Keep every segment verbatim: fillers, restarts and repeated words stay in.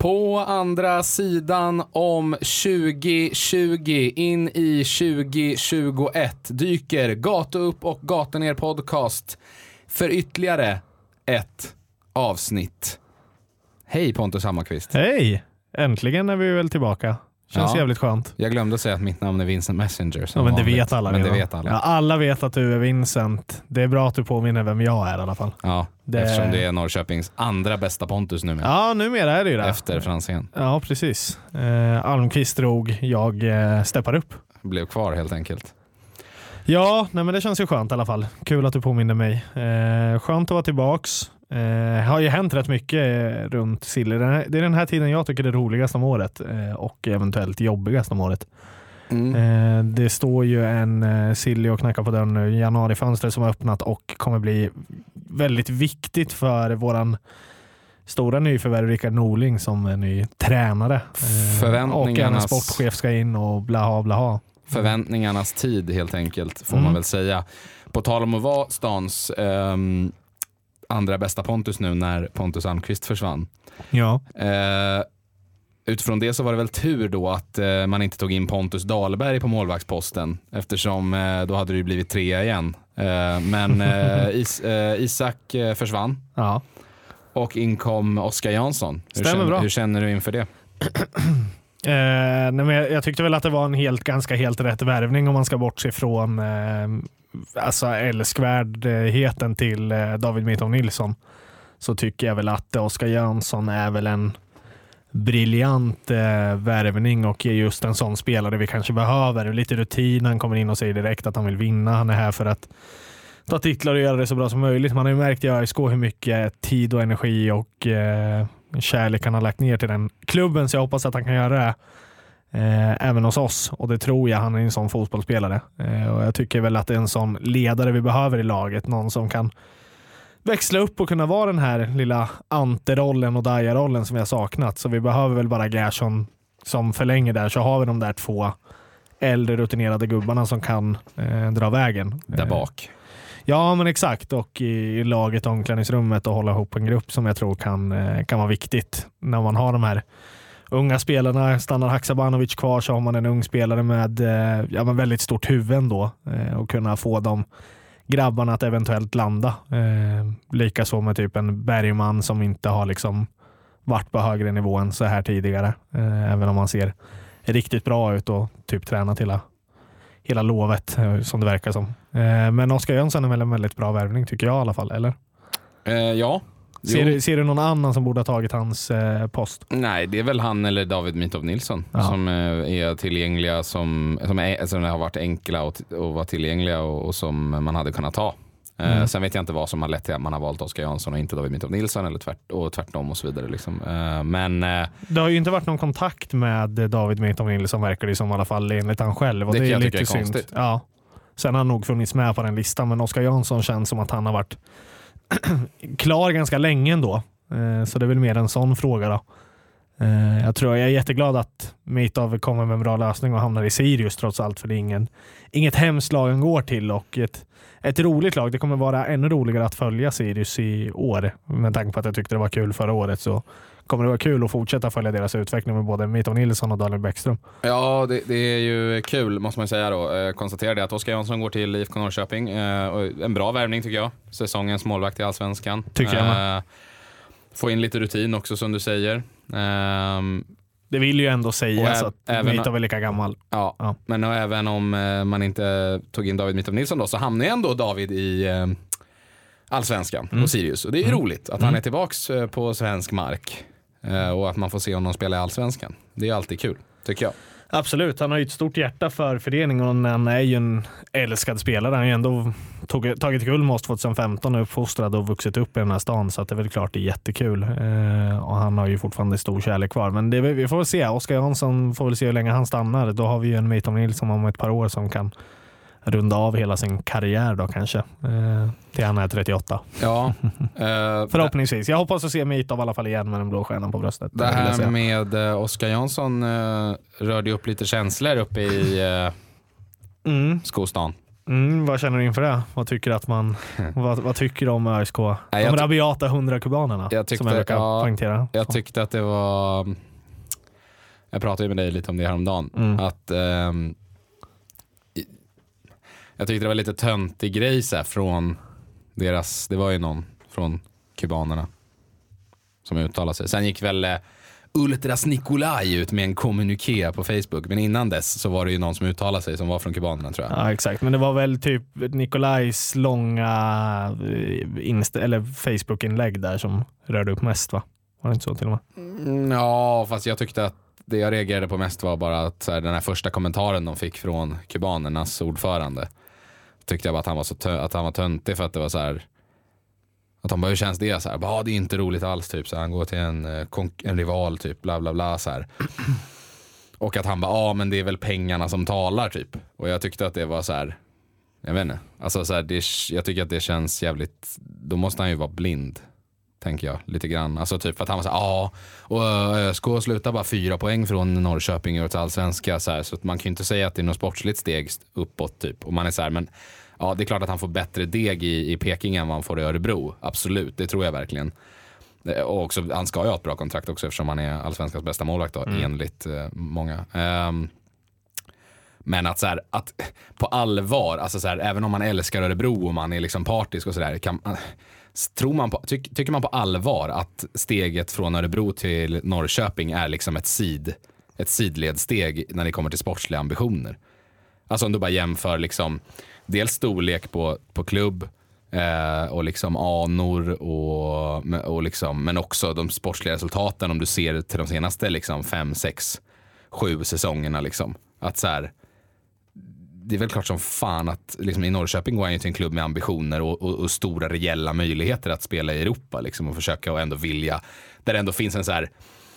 På andra sidan om tjugo tjugo in i tjugo tjugoett dyker Gata upp och Gata ner podcast för ytterligare ett avsnitt. Hej Pontus Hammarkvist. Hej, äntligen är vi väl tillbaka. Känns ja, jävligt skönt. Jag glömde säga att mitt namn är Vincent Messenger. Ja, men det vet alla. Men det vet alla. Ja, alla vet att du är Vincent. Det är bra att du påminner vem jag är i alla fall. Ja, det... eftersom det är Norrköpings andra bästa Pontus numera. Ja, numera är det ju det. Efter Franzén. Ja, precis. Eh, Almqvist drog, jag eh, steppar upp. Blev kvar helt enkelt. Ja, nej, men det känns ju skönt i alla fall. Kul att du påminner mig. Eh, skönt att vara tillbaks. Det eh, har ju hänt rätt mycket runt Silly. Det är den här tiden jag tycker det är roligast om året eh, och eventuellt jobbigast om året. Mm. Eh, det står ju en eh, Silly och knackar på dörren nu. Januarifönstret som har öppnat och kommer bli väldigt viktigt för våran stora nyförvärv Rickard Norling som är ny tränare. Eh, Förväntningarnas... Och en sportchef ska in och blaha blaha. Förväntningarnas tid helt enkelt får mm. man väl säga. På tal om att vara stans um, andra bästa Pontus nu när Pontus Almqvist försvann. Ja. Uh, utifrån det så var det väl tur då att uh, man inte tog in Pontus Dahlberg på målvaktsposten eftersom uh, då hade det ju blivit trea igen. Uh, men uh, Is- uh, Isak uh, försvann. Ja. Och inkom Oskar Jansson. Hur Stämmer känner, bra. hur känner du inför det? Eh, nej, men jag, jag tyckte väl att det var en helt, ganska helt rätt värvning om man ska bortse från eh, alltså älskvärdheten till eh, David Mitov Nilsson. Så tycker jag väl att Oskar Jansson är väl en briljant eh, värvning och är just en sån spelare vi kanske behöver. Lite rutin, han kommer in och säger direkt att han vill vinna. Han är här för att ta titlar och göra det så bra som möjligt. Man har ju märkt i A I S K hur mycket tid och energi och eh, kärlek han har lagt ner till den klubben, så jag hoppas att han kan göra det eh, även hos oss, och det tror jag. Han är en sån fotbollsspelare eh, och jag tycker väl att det är en sån ledare vi behöver i laget, någon som kan växla upp och kunna vara den här lilla Ante-rollen och Daja-rollen som vi har saknat. Så vi behöver väl bara Gerson som förlänger där, så har vi de där två äldre rutinerade gubbarna som kan eh, dra vägen där bak. Ja, men exakt. Och i, i laget och omklädningsrummet och hålla ihop en grupp som jag tror kan, kan vara viktigt. När man har de här unga spelarna, stannar Haksabanovic kvar, så har man en ung spelare med ja, men väldigt stort huvud då, och kunna få de grabbarna att eventuellt landa. Eh, Likaså med typ en Bergman som inte har liksom varit på högre nivå än så här tidigare. Eh, även om man ser riktigt bra ut och typ tränar till hela lovet som det verkar som. Eh, men Oskar Jönsson är väl en väldigt bra värvning tycker jag i alla fall, eller? Eh, ja. Ser du, ser du någon annan som borde ha tagit hans eh, post? Nej, det är väl han eller David Mitov Nilsson ja. som eh, är tillgängliga, som, som, är, som har varit enkla och, och var tillgängliga och, och som man hade kunnat ta. Eh, mm. Sen vet jag inte vad som har lett till att man har valt Oskar Jansson och inte David Mitov Nilsson eller tvärt, och tvärtom och så vidare. Liksom. Eh, men, eh, det har ju inte varit någon kontakt med David Mitov Nilsson, verkar det som i alla fall enligt han själv. Och det, det är jag lite är synd. konstigt. Ja. Sen har han nog funnits med på den listan, men Oskar Jansson känns som att han har varit klar ganska länge ändå. Så det är väl mer en sån fråga då. Jag tror jag är jätteglad att Mitov kommer med en bra lösning och hamnar i Sirius trots allt, för det är ingen, inget hemskt lag han går till, och ett, ett roligt lag. Det kommer vara ännu roligare att följa Sirius i år, med tanke på att jag tyckte det var kul förra året, så kommer det vara kul att fortsätta följa deras utveckling med både Mitov Nilsson och Daniel Bäckström. Ja, det, det är ju kul måste man säga då. Eh, konstatera det att Oskar Jansson går till I F K Norrköping. Eh, och en bra värvning tycker jag. Säsongens målvakt i Allsvenskan. Tycker jag med. Eh, få in lite rutin också som du säger. Eh, det vill ju ändå sägas att även, Mitov är lika gammal. Ja, ja. Men även om eh, man inte tog in David Mitov Nilsson då, så hamnar ju ändå David i eh, Allsvenskan mm. och Sirius. Och det är mm. roligt att mm. han är tillbaks på svensk mark. Och att man får se honom spela i Allsvenskan. Det är alltid kul, tycker jag. Absolut, han har ju ett stort hjärta för föreningen och han är ju en älskad spelare. Han har ju ändå tog, tagit guld med oss tjugohundrafemton och uppfostrad och vuxit upp i den här stan, så att det är väl klart det är jättekul. Eh, och han har ju fortfarande stor kärlek kvar. Men det, vi får väl se, Oskar Jansson får väl se hur länge han stannar. Då har vi ju en Mitov Nilsson om ett par år som kan runda av hela sin karriär då kanske. Eh, till han är trettioåtta. Ja. eh, Förhoppningsvis. Jag hoppas att se Mitov i alla fall igen med den blå stjärnan på bröstet. Det här med eh, Oskar Jansson eh, rörde upp lite känslor uppe i eh, mm. Skostan. Mm, vad känner du inför det? Vad tycker att man vad, vad tycker du om ÖSK? De jag ty- rabiata hundra kubanerna jag tyckte, som jag brukar ja, poängtera. Jag tyckte att det var, jag pratade ju med dig lite om det häromdagen, Mm. att ehm, jag tyckte det var lite töntig grej så här, från deras, det var ju någon från kubanerna som uttalade sig. Sen gick väl eh, Ultras Nikolaj ut med en kommuniké på Facebook, men innan dess så var det ju någon som uttalade sig som var från kubanerna, tror jag. Ja, exakt, men det var väl typ Nikolajs långa inst- eller Facebook-inlägg där som rörde upp mest, va? Var det inte så till och med? Mm, ja, fast jag tyckte att det jag reagerade på mest var bara att så här, den här första kommentaren de fick från kubanernas ordförande, tyckte jag bara att han var så tö- att han var töntig, för att det var så här, att han bara, hur känns det så här, bara, det är inte roligt alls typ, så han går till en, en rival typ, bla bla bla så här. Och att han bara, ja men det är väl pengarna som talar typ. Och jag tyckte att det var så här, jag vet inte, alltså så här, det, jag tycker att det känns jävligt, då måste han ju vara blind, tänker jag lite grann. Alltså typ för att han var så här, ja, och ÖSK slutar bara fyra poäng från Norrköping och till allsvenska så här, så att man kan ju inte säga att det är något sportsligt steg uppåt typ. Och man är så här, men ja, det är klart att han får bättre deg i, i Peking än vad han får i Örebro. Absolut, det tror jag verkligen. Och också, han ska ju ha ett bra kontrakt också eftersom han är allsvenskans bästa målvakt då, mm. enligt eh, många. Um, men att så här, att på allvar, alltså så här, även om man älskar Örebro och man är liksom partisk och sådär, kan tror man på, ty, tycker man på allvar att steget från Örebro till Norrköping är liksom ett sid, ett sidledssteg när det kommer till sportsliga ambitioner? Alltså om du bara jämför liksom dels storlek på, på klubb eh, och liksom anor och, och liksom, men också de sportsliga resultaten om du ser till de senaste liksom fem, sex, sju säsongerna liksom. Att så här, det är väl klart som fan att liksom, i Norrköping går han ju till en klubb med ambitioner och, och, och stora reella möjligheter att spela i Europa liksom, och försöka och ändå vilja, där det ändå finns en så här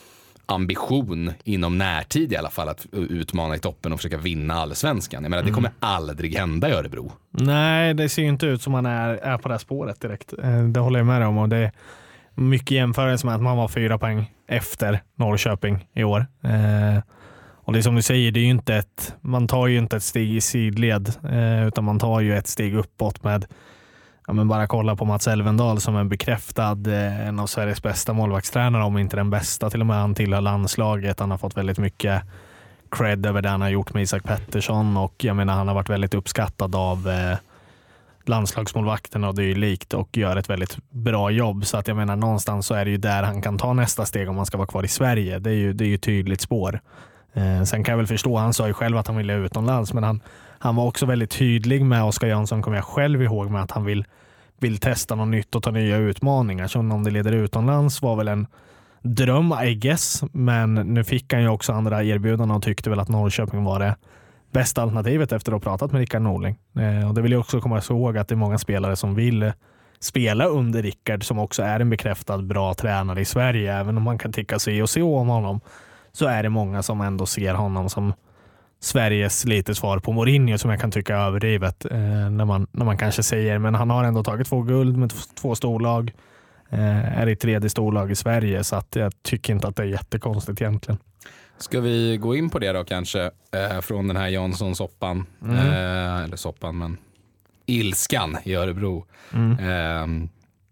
ambition inom närtid i alla fall att utmana i toppen och försöka vinna allsvenskan. Jag menar, mm. det kommer aldrig hända i Örebro. Nej, det ser ju inte ut som man är, är på det här spåret direkt. Det håller jag med om, och det är mycket jämförelse med att man var fyra poäng efter Norrköping i år. Eh, och det är som du säger, det är ju inte ett, man tar ju inte ett steg i sidled eh, utan man tar ju ett steg uppåt med, ja, men bara kolla på Mats Elvendal som är bekräftad eh, en av Sveriges bästa målvaktstränare, om inte den bästa, till och med han tillhör landslaget. Han har fått väldigt mycket cred över det han har gjort med Isak Pettersson, och jag menar han har varit väldigt uppskattad av eh, landslagsmålvakterna och det är ju likt, och gör ett väldigt bra jobb. Så att jag menar, någonstans så är det ju där han kan ta nästa steg om man ska vara kvar i Sverige. Det är ju, det är ju tydligt spår. Eh, sen kan jag väl förstå, han sa ju själv att han ville utomlands, men han, han var också väldigt tydlig med Oskar Jansson, kommer jag själv ihåg, med att han vill, vill testa något nytt och ta nya utmaningar. Så om det leder utomlands var väl en dröm, I guess, men nu fick han ju också andra erbjudanden och tyckte väl att Norrköping var det bästa alternativet efter att ha pratat med Rickard Norling. Eh, och det vill jag också komma ihåg, att det är många spelare som vill spela under Rickard, som också är en bekräftad bra tränare i Sverige. Även om man kan tycka sig och se om honom, så är det många som ändå ser honom som Sveriges lite svar på Mourinho, som jag kan tycka är överdrivet eh, när, man, när man kanske säger, men han har ändå tagit två guld med två storlag, eh, är i tredje storlag i Sverige, så att jag tycker inte att det är jättekonstigt egentligen. Ska vi gå in på det då kanske, eh, från den här Jansson-soppan, mm. eh, eller soppan, men ilskan i Örebro. Mm. Eh,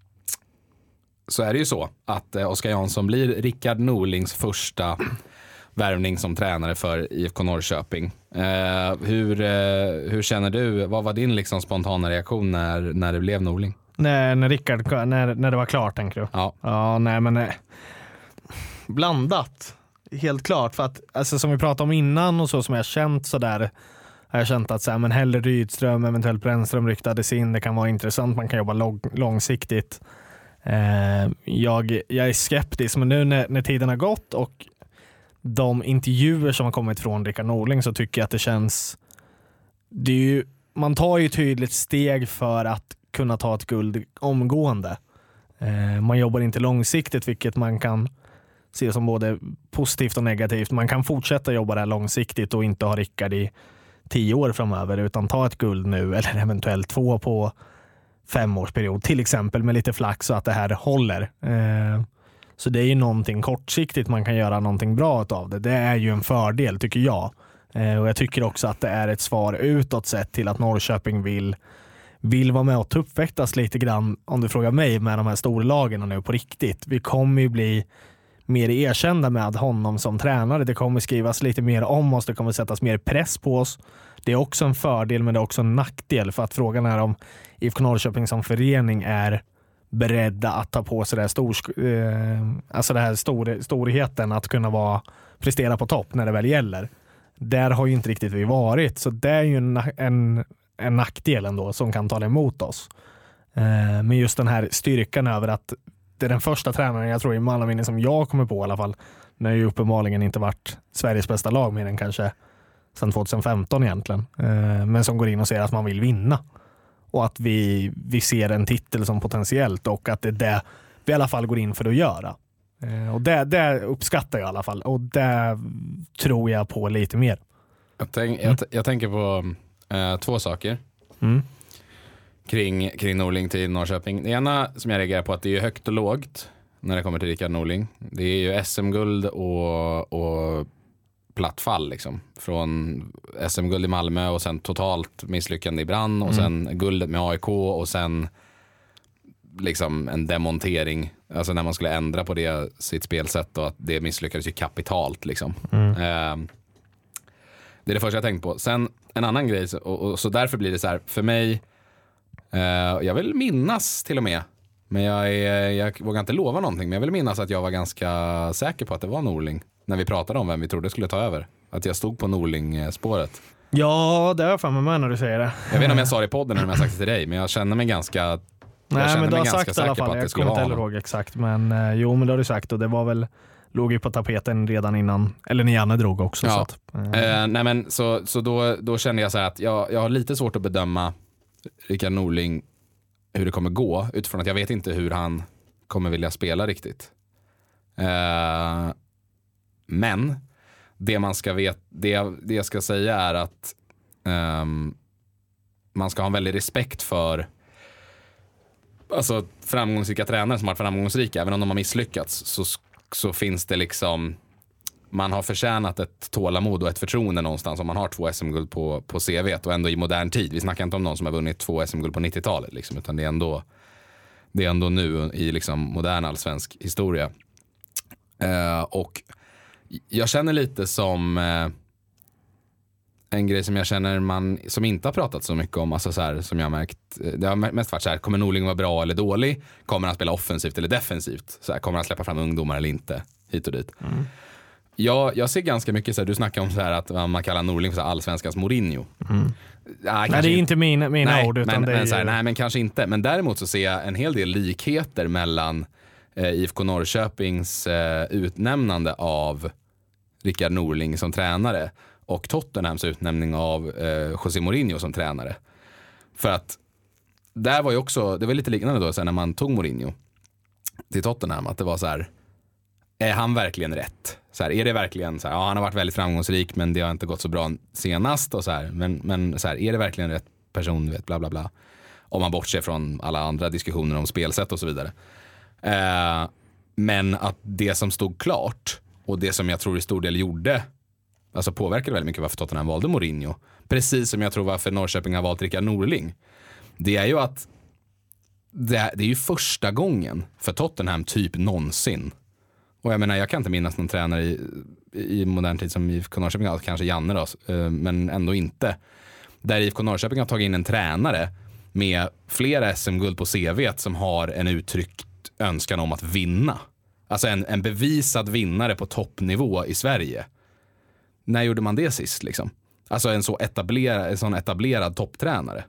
så är det ju så att eh, Oskar Jansson blir Rickard Norlings första värvning som tränare för I F K Norrköping. Eh, hur, eh, hur känner du? Vad var din liksom spontana reaktion när, när det blev Norling? Nej, när Rickard, när, när det var klart, tänker du? Ja. Ja, nej men eh, blandat. Helt klart, för att alltså, som vi pratade om innan och så som jag känt så där, har jag känt att så här, men hellre Rydström, eventuellt Brännström ryktades in, det kan vara intressant, man kan jobba lång, långsiktigt. Eh, jag, jag är skeptisk, men nu när, när tiden har gått och de intervjuer som har kommit från Rickard Norling, så tycker jag att det känns, det är ju, man tar ju tydligt steg för att kunna ta ett guld omgående. Eh, man jobbar inte långsiktigt, vilket man kan se som både positivt och negativt. Man kan fortsätta jobba där långsiktigt och inte ha Rickard i tio år framöver, utan ta ett guld nu eller eventuellt två på femårsperiod till exempel, med lite flax så att det här håller. Eh, så det är ju någonting kortsiktigt, man kan göra någonting bra av det. Det är ju en fördel, tycker jag. Eh, och jag tycker också att det är ett svar utåt sett till att Norrköping vill, vill vara med och tuppväktas lite grann, om du frågar mig, med de här storlagen nu på riktigt. Vi kommer ju bli mer erkända med honom som tränare. Det kommer skrivas lite mer om oss. Det kommer sättas mer press på oss. Det är också en fördel, men det är också en nackdel, för att frågan är om I F K Norrköping som förening är beredda att ta på sig det här, stor, eh, alltså det här stor, storheten att kunna vara, prestera på topp när det väl gäller. Där har ju inte riktigt vi varit, så det är ju en, en, en nackdel ändå som kan tala emot oss. Eh, men just den här styrkan över att det är den första tränaren jag tror i mannaminne som jag kommer på i alla fall, när ju uppenbarligen inte varit Sveriges bästa lag mer än kanske sedan tjugohundrafemton egentligen, eh, men som går in och säger att man vill vinna och att vi, vi ser en titel som potentiellt, och att det är det vi i alla fall går in för att göra. Eh, och det, det uppskattar jag i alla fall, och det tror jag på lite mer. Jag, tänk, mm. jag, jag tänker på eh, två saker mm. kring, kring Norling till Norrköping. Det ena som jag reagerar på, att det är högt och lågt när det kommer till Rickard Norling. Det är ju S M-guld och, och platt fall liksom. Från S M-guld i Malmö och sen totalt misslyckande i Brann och mm. sen guldet med A I K och sen liksom en demontering, alltså när man skulle ändra på det sitt spelsätt, och att det misslyckades ju kapitalt liksom. Mm. Eh, det är det första jag tänkt på. Sen en annan grej, och, och så därför blir det så här för mig, eh, jag vill minnas till och med, men jag, är, jag vågar inte lova någonting, men jag vill minnas att jag var ganska säker på att det var Norling när vi pratade om vem vi trodde skulle ta över. Att jag stod på Norling-spåret. Ja, det är fan med när du säger det. Jag vet inte om jag sa det i podden eller om jag sagt det till dig, men jag känner mig ganska Nej, jag känner men du mig har ganska sagt i alla säker på fall. att det Jag skulle kommer vara inte heller honom. ihåg exakt, men eh, jo, men det har du sagt, och det var väl, låg ju på tapeten redan innan, eller när Janne drog också. Ja. Så, att, eh. Eh, nej men, så, så då, då kände jag så här att jag, jag har lite svårt att bedöma Rickard Norling, hur det kommer gå, utifrån att jag vet inte hur han kommer vilja spela riktigt. Eh, men det man ska veta, det, det jag ska säga är att um, man ska ha en väldig respekt för alltså framgångsrika tränare som har varit framgångsrika, även om de har misslyckats, så, så finns det liksom, man har förtjänat ett tålamod och ett förtroende någonstans om man har två S M-guld på, på C V:t, och ändå i modern tid. Vi snackar inte om någon som har vunnit två S M-guld på nittiotalet liksom, utan det är ändå det är ändå nu i liksom modern allsvensk historia. Uh, och jag känner lite som uh, en grej som jag känner man som inte har pratat så mycket om, alltså så här, som jag har märkt, det har mest varit så här, kommer Norling vara bra eller dålig? Kommer han spela offensivt eller defensivt? Så här, kommer han släppa fram ungdomar eller inte? Hit och dit. Mm. Jag, jag ser ganska mycket så här, du snackar om så här att man kallar Norling för så här, allsvenskans Mourinho. Mm. Ja, nej, det är inte mina, mina nej, ord, utan men, det är men, så här, ju... nej, men kanske inte. Men däremot så ser jag en hel del likheter mellan eh, I F K Norrköpings eh, utnämnande av Rickard Norling som tränare och Tottenhams utnämning av eh, José Mourinho som tränare. För att där var ju också, det var lite liknande då så när man tog Mourinho till Tottenham, att det var så här, är han verkligen rätt? Så här, är det verkligen så här, ja, han har varit väldigt framgångsrik men det har inte gått så bra senast och så här, men, men så här, är det verkligen rätt person, vet, bla bla bla. Om man bortser från alla andra diskussioner om spelsätt och så vidare. Eh, men att det som stod klart och det som jag tror i stor del gjorde, alltså påverkade väldigt mycket varför Tottenham valde Mourinho, precis som jag tror varför Norrköping har valt Rickard Norling, det är ju att det är, det är ju första gången för Tottenham typ någonsin. Och jag menar, jag kan inte minnas någon tränare i, i modern tid som I F K Norrköping, kanske Janne då, men ändå inte. Där I F K Norrköping har tagit in en tränare med flera S M-guld på C V:t som har en uttryckt önskan om att vinna. Alltså en, en bevisad vinnare på toppnivå i Sverige. När gjorde man det sist liksom? Alltså en så etablerad, en sån etablerad topptränare.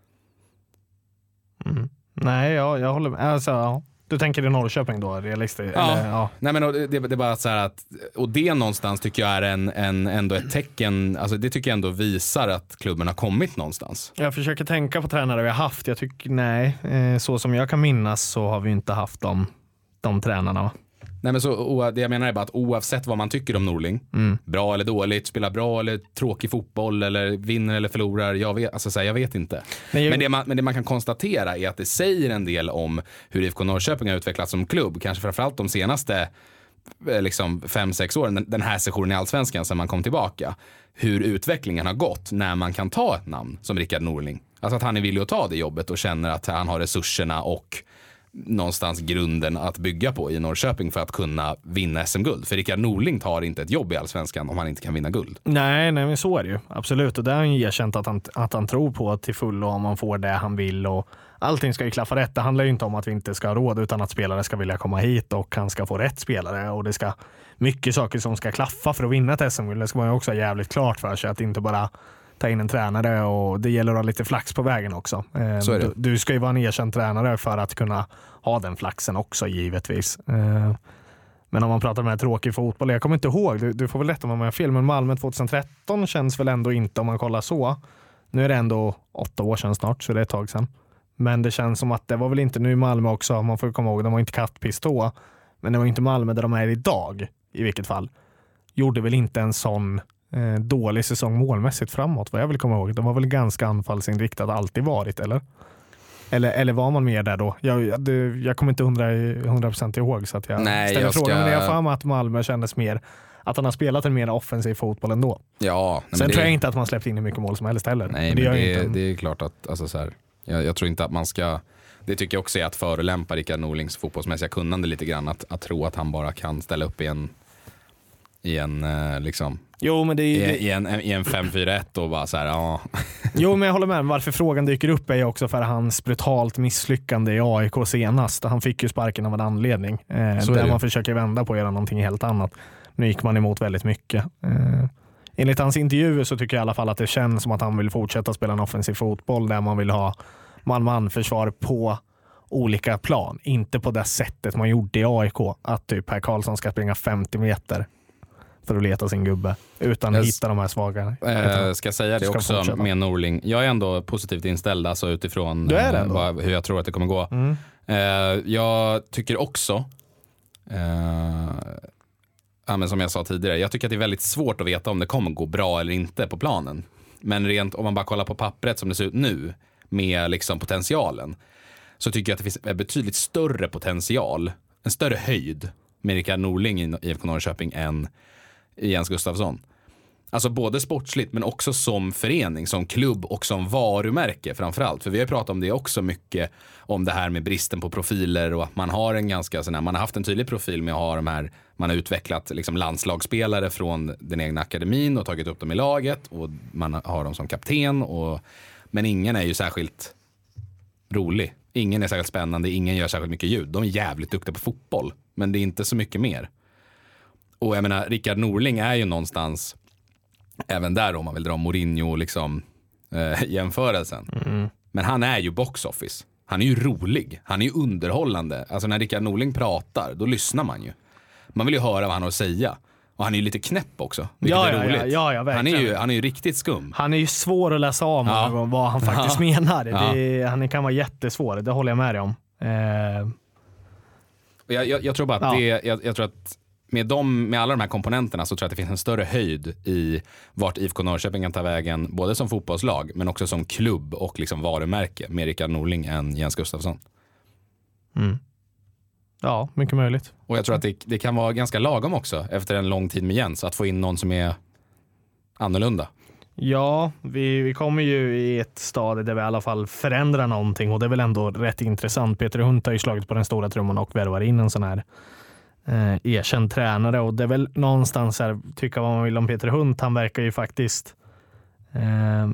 Mm. Nej, jag, jag håller med. Alltså, ja. Du tänker i Norrköping då, realistiskt? Ja. Eller, ja. Nej, men det, det är bara så här att, och det någonstans tycker jag är en, en, ändå ett tecken, alltså det tycker jag ändå visar att klubben har kommit någonstans. Jag försöker tänka på tränare vi har haft. Jag tycker, nej, så som jag kan minnas så har vi inte haft de, de tränarna, va? Nej, men så, det jag menar är bara att oavsett vad man tycker om Norling, mm. bra eller dåligt, spelar bra eller tråkig fotboll eller vinner eller förlorar, jag vet, alltså, så här, jag vet inte. Nej, jag... Men, det man, men det man kan konstatera är att det säger en del om hur I F K Norrköping har utvecklats som klubb, kanske framförallt de senaste liksom fem, sex år, den här sessionen i Allsvenskan sen man kom tillbaka, hur utvecklingen har gått när man kan ta ett namn som Rickard Norling. Alltså att han är villig att ta det jobbet och känner att han har resurserna och någonstans grunden att bygga på i Norrköping för att kunna vinna S M-guld. För Rickard Norling tar inte ett jobb i Allsvenskan om han inte kan vinna guld. Nej, nej men så är det ju. Absolut. Och det har han ju erkänt att han, att han tror på till fullo om man får det han vill. Och allting ska ju klaffa rätt. Det handlar ju inte om att vi inte ska ha råd utan att spelare ska vilja komma hit och han ska få rätt spelare. Och det ska mycket saker som ska klaffa för att vinna ett S M-guld. Det ska man ju också ha jävligt klart för sig. Att inte bara ta in en tränare och det gäller att ha lite flax på vägen också. Så är det. Du, du ska ju vara en erkänd tränare för att kunna ha den flaxen också givetvis. Men om man pratar med tråkig fotboll, jag kommer inte ihåg, du, du får väl rätta mig om jag har fel, men Malmö tjugohundratretton känns väl ändå inte om man kollar så. Nu är det ändå åtta år sedan snart, så det är ett tag sedan. Men det känns som att det var väl inte nu i Malmö också, man får komma ihåg, de var inte kattpiss då, men det var inte Malmö där de är idag i vilket fall. Gjorde väl inte en sån eh, dålig säsong målmässigt framåt, vad jag vill komma ihåg. De var väl ganska anfallsinriktat alltid varit, eller? Eller, eller var man mer där då? Jag, det, jag kommer inte hundra procent ihåg så att jag Nej, ställer jag frågan. ska... Men jag får med att Malmö kändes mer att han har spelat en mer offensiv fotboll ändå. Ja, nej, Sen det... tror jag inte att man släppt in hur mycket mål som helst heller. Nej, men det, men det, det, det är klart att alltså, så här, jag, jag tror inte att man ska... Det tycker jag också är att förolämpa Rickard Norlings fotbollsmässiga kunnande lite grann. Att, att tro att han bara kan ställa upp i en... I en liksom... Jo, men det är, I, i en, i en fem fyra ett och bara så här, ja. Jo, men jag håller med. Varför frågan dyker upp är ju också för hans brutalt misslyckande i A I K senast. Han fick ju sparken av en anledning. Eh, där man försöker vända på att göra någonting helt annat. Nu gick man emot väldigt mycket. Eh, enligt hans intervjuer så tycker jag i alla fall att det känns som att han vill fortsätta spela en offensiv fotboll där man vill ha man-man-försvar på olika plan. Inte på det sättet man gjorde i A I K. Att typ Per Karlsson ska springa femtio meter för att leta sin gubbe utan att hitta de här svaga. Jag ska säga det ska också fortsätta med Norling. Jag är ändå positivt inställd alltså utifrån vad, hur jag tror att det kommer gå. Mm. Uh, jag tycker också uh, ja, men som jag sa tidigare, jag tycker att det är väldigt svårt att veta om det kommer gå bra eller inte på planen. Men rent om man bara kollar på pappret som det ser ut nu med liksom potentialen, så tycker jag att det finns en betydligt större potential, en större höjd med Rickard Norling i I F K Norrköping än Jens Gustafsson. Alltså både sportsligt men också som förening, som klubb och som varumärke framförallt. För vi har pratat om det också mycket, om det här med bristen på profiler och att man har en ganska sån här, man har haft en tydlig profil med att ha de här, man har utvecklat liksom landslagsspelare från den egna akademin och tagit upp dem i laget och man har dem som kapten och, men ingen är ju särskilt rolig. Ingen är särskilt spännande, ingen gör särskilt mycket ljud. De är jävligt duktiga på fotboll, men det är inte så mycket mer. Och jag menar, Rickard Norling är ju någonstans, även där om man vill dra Mourinho liksom, eh, jämförelsen. Mm. Men han är ju box office. Han är ju rolig. Han är ju underhållande. Alltså när Rickard Norling pratar, då lyssnar man ju. Man vill ju höra vad han har att säga. Och han är ju lite knäpp också. Ja, är ja, roligt. ja, ja, ja, han, är ju, han är ju riktigt skum. Han är ju svår att läsa av ja. vad han faktiskt ja. menar. Ja. Det, han kan vara jättesvår, det håller jag med dig om. Eh. Jag, jag, jag tror bara att ja. det, jag, jag tror att med, dem, med alla de här komponenterna så tror jag att det finns en större höjd i vart I F K Norrköping kan ta vägen, både som fotbollslag men också som klubb och liksom varumärke med Rickard Norling än Jens Gustafsson. Mm. Ja, mycket möjligt. Och jag tror att det, det kan vara ganska lagom också efter en lång tid med Jens att få in någon som är annorlunda. Ja, vi, vi kommer ju i ett stadie där vi i alla fall förändrar någonting och det är väl ändå rätt intressant. Peter Hunt har ju slagit på den stora trumman och värvar in en sån här eh, erkänd tränare och det är väl någonstans här, tycka vad man vill om Peter Hunt, han verkar ju faktiskt eh,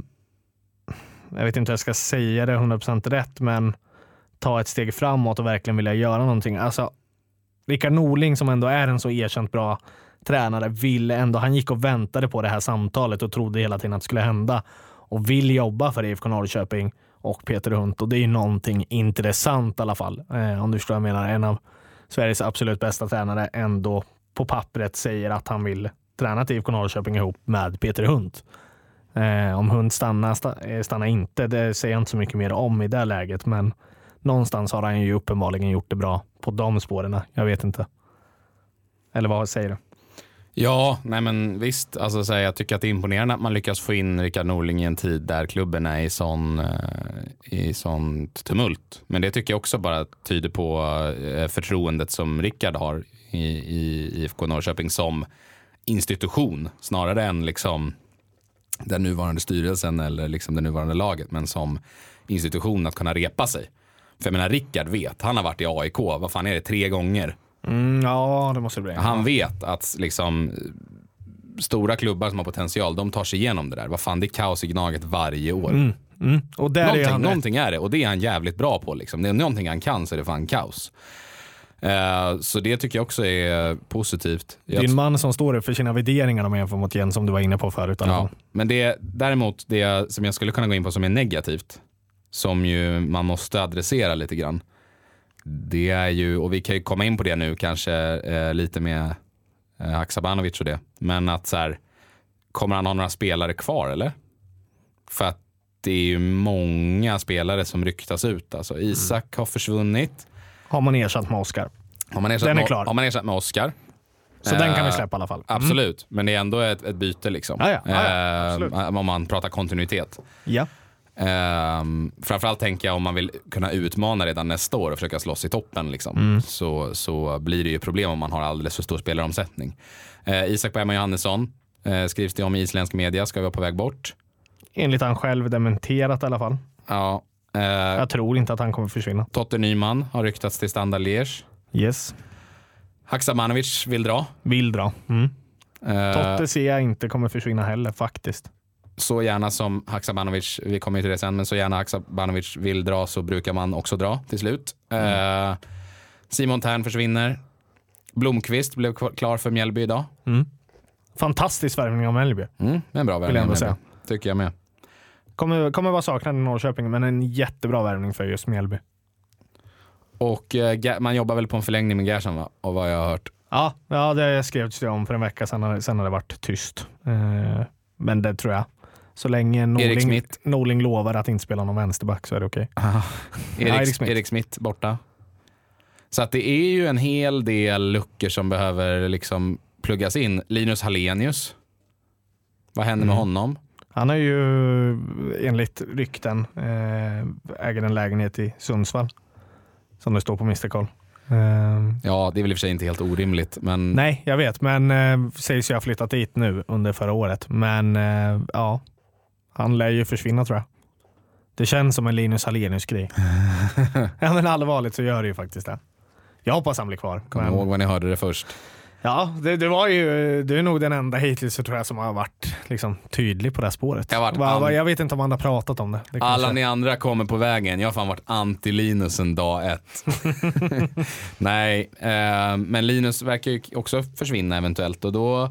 jag vet inte hur jag ska säga det hundra procent rätt, men ta ett steg framåt och verkligen vilja göra någonting. Alltså, Rickard Norling som ändå är en så erkänt bra tränare vill ändå, han gick och väntade på det här samtalet och trodde hela tiden att det skulle hända och vill jobba för I F K Norrköping och Peter Hunt och det är ju någonting intressant i alla fall. Eh, om du förstår vad jag menar, en av Sveriges absolut bästa tränare ändå på pappret säger att han vill träna till I F K Norrköping ihop med Peter Hunt. Eh, om Hunt stannar, stannar inte, det säger jag inte så mycket mer om i det läget, men någonstans har han ju uppenbarligen gjort det bra på de spåren. Jag vet inte. Eller vad säger du? Ja, nej men visst. Alltså, så här, jag tycker att det är imponerande att man lyckas få in Rickard Norling i en tid där klubben är i sån, i sånt tumult. Men det tycker jag också bara tyder på förtroendet som Rickard har i, i I F K Norrköping som institution snarare än liksom den nuvarande styrelsen eller liksom det nuvarande laget, men som institution att kunna repa sig. För jag menar, Rickard vet, han har varit i A I K, vad fan är det, tre gånger? Mm, ja, det måste det bli. Han vet att liksom stora klubbar som har potential, de tar sig igenom det där. Vad fan, det är kaos i Gnaget varje år. Mm, mm. Och där någonting, är han någonting är det, och det är han jävligt bra på liksom. Det är någonting han kan, så är det fan kaos. Uh, så det tycker jag också är positivt. Det är en man som står upp för sina värderingar om jämför mot Jens, som du var inne på förut. Ja, men det däremot det som jag skulle kunna gå in på som är negativt, som ju man måste adressera lite grann, det är ju, och vi kan ju komma in på det nu kanske eh, lite med eh, Haksabanovic och det, men att så här, kommer han ha några spelare kvar eller? För att det är ju många spelare som ryktas ut. Alltså Isak mm. har försvunnit. Har man ersatt med Oskar? Har man ersatt den är med, klar. Har man ersatt med Oskar? Så uh, den kan vi släppa i alla fall. Mm. Absolut, men det är ändå ett, ett byte liksom. Ja, ja, ja, ja, uh, om man pratar kontinuitet. Ja. Uh, framförallt tänker jag om man vill kunna utmana redan nästa år och försöka slåss i toppen liksom, mm. så, så blir det ju problem om man har alldeles för stor spelaromsättning. Uh, Isak Bergman Johannesson uh, skrivs det om i isländsk media, ska vara på väg bort. Enligt han själv dementerat i alla fall. Ja. Uh, jag tror inte att han kommer försvinna. Totte Nyman har ryktats till Standard Liège. Yes. Haksabanovic vill dra. Vill dra. Mm. Uh, Totte ser jag inte kommer försvinna heller faktiskt. Så gärna som Haksabanovic, vi kommer till det sen, men så gärna Haksabanovic vill dra så brukar man också dra till slut. Mm. Uh, Simon Tern försvinner. Blomqvist blev klar för Mjällby idag. Mm. Fantastisk värvning av Mjällby. Mm, en bra värvning av Mjällby, tycker jag med. Kommer, kommer vara saknad i Norrköping, men en jättebra värvning för just Mjällby. Och uh, man jobbar väl på en förlängning med Gerson, va? Och vad jag har hört. Ja, ja det skrevs det om för en vecka sedan, sen har det varit tyst. Uh, men det tror jag. Så länge Norling, Norling lovar att inte spela någon vänsterback så är det okej. Okay. Erik, Erik, Smith. Erik Smith borta. Så att det är ju en hel del luckor som behöver liksom pluggas in. Linus Hallenius. Vad händer mm. med honom? Han är ju enligt rykten äger en lägenhet i Sundsvall. Som det står på mister Koll. Ja, det är väl i och för sig inte helt orimligt. Men... Nej, jag vet. Men äh, sägs jag har flyttat dit nu under förra året. Men äh, ja, han lär ju försvinna tror jag. Det känns som en Linus Hallenius-grej. Ja, men allvarligt så gör det ju faktiskt det. Jag hoppas han blir kvar. Kom men... ihåg vad ni hörde det först. Ja, det, det var ju du är nog den enda hittills så tror jag som har varit liksom, tydlig på det här spåret. Jag, Va, an... jag vet inte om han har pratat om det. det Alla kanske... ni andra kommer på vägen. Jag har fan varit anti-Linus en dag ett. Nej, eh, men Linus verkar ju också försvinna eventuellt. Och då,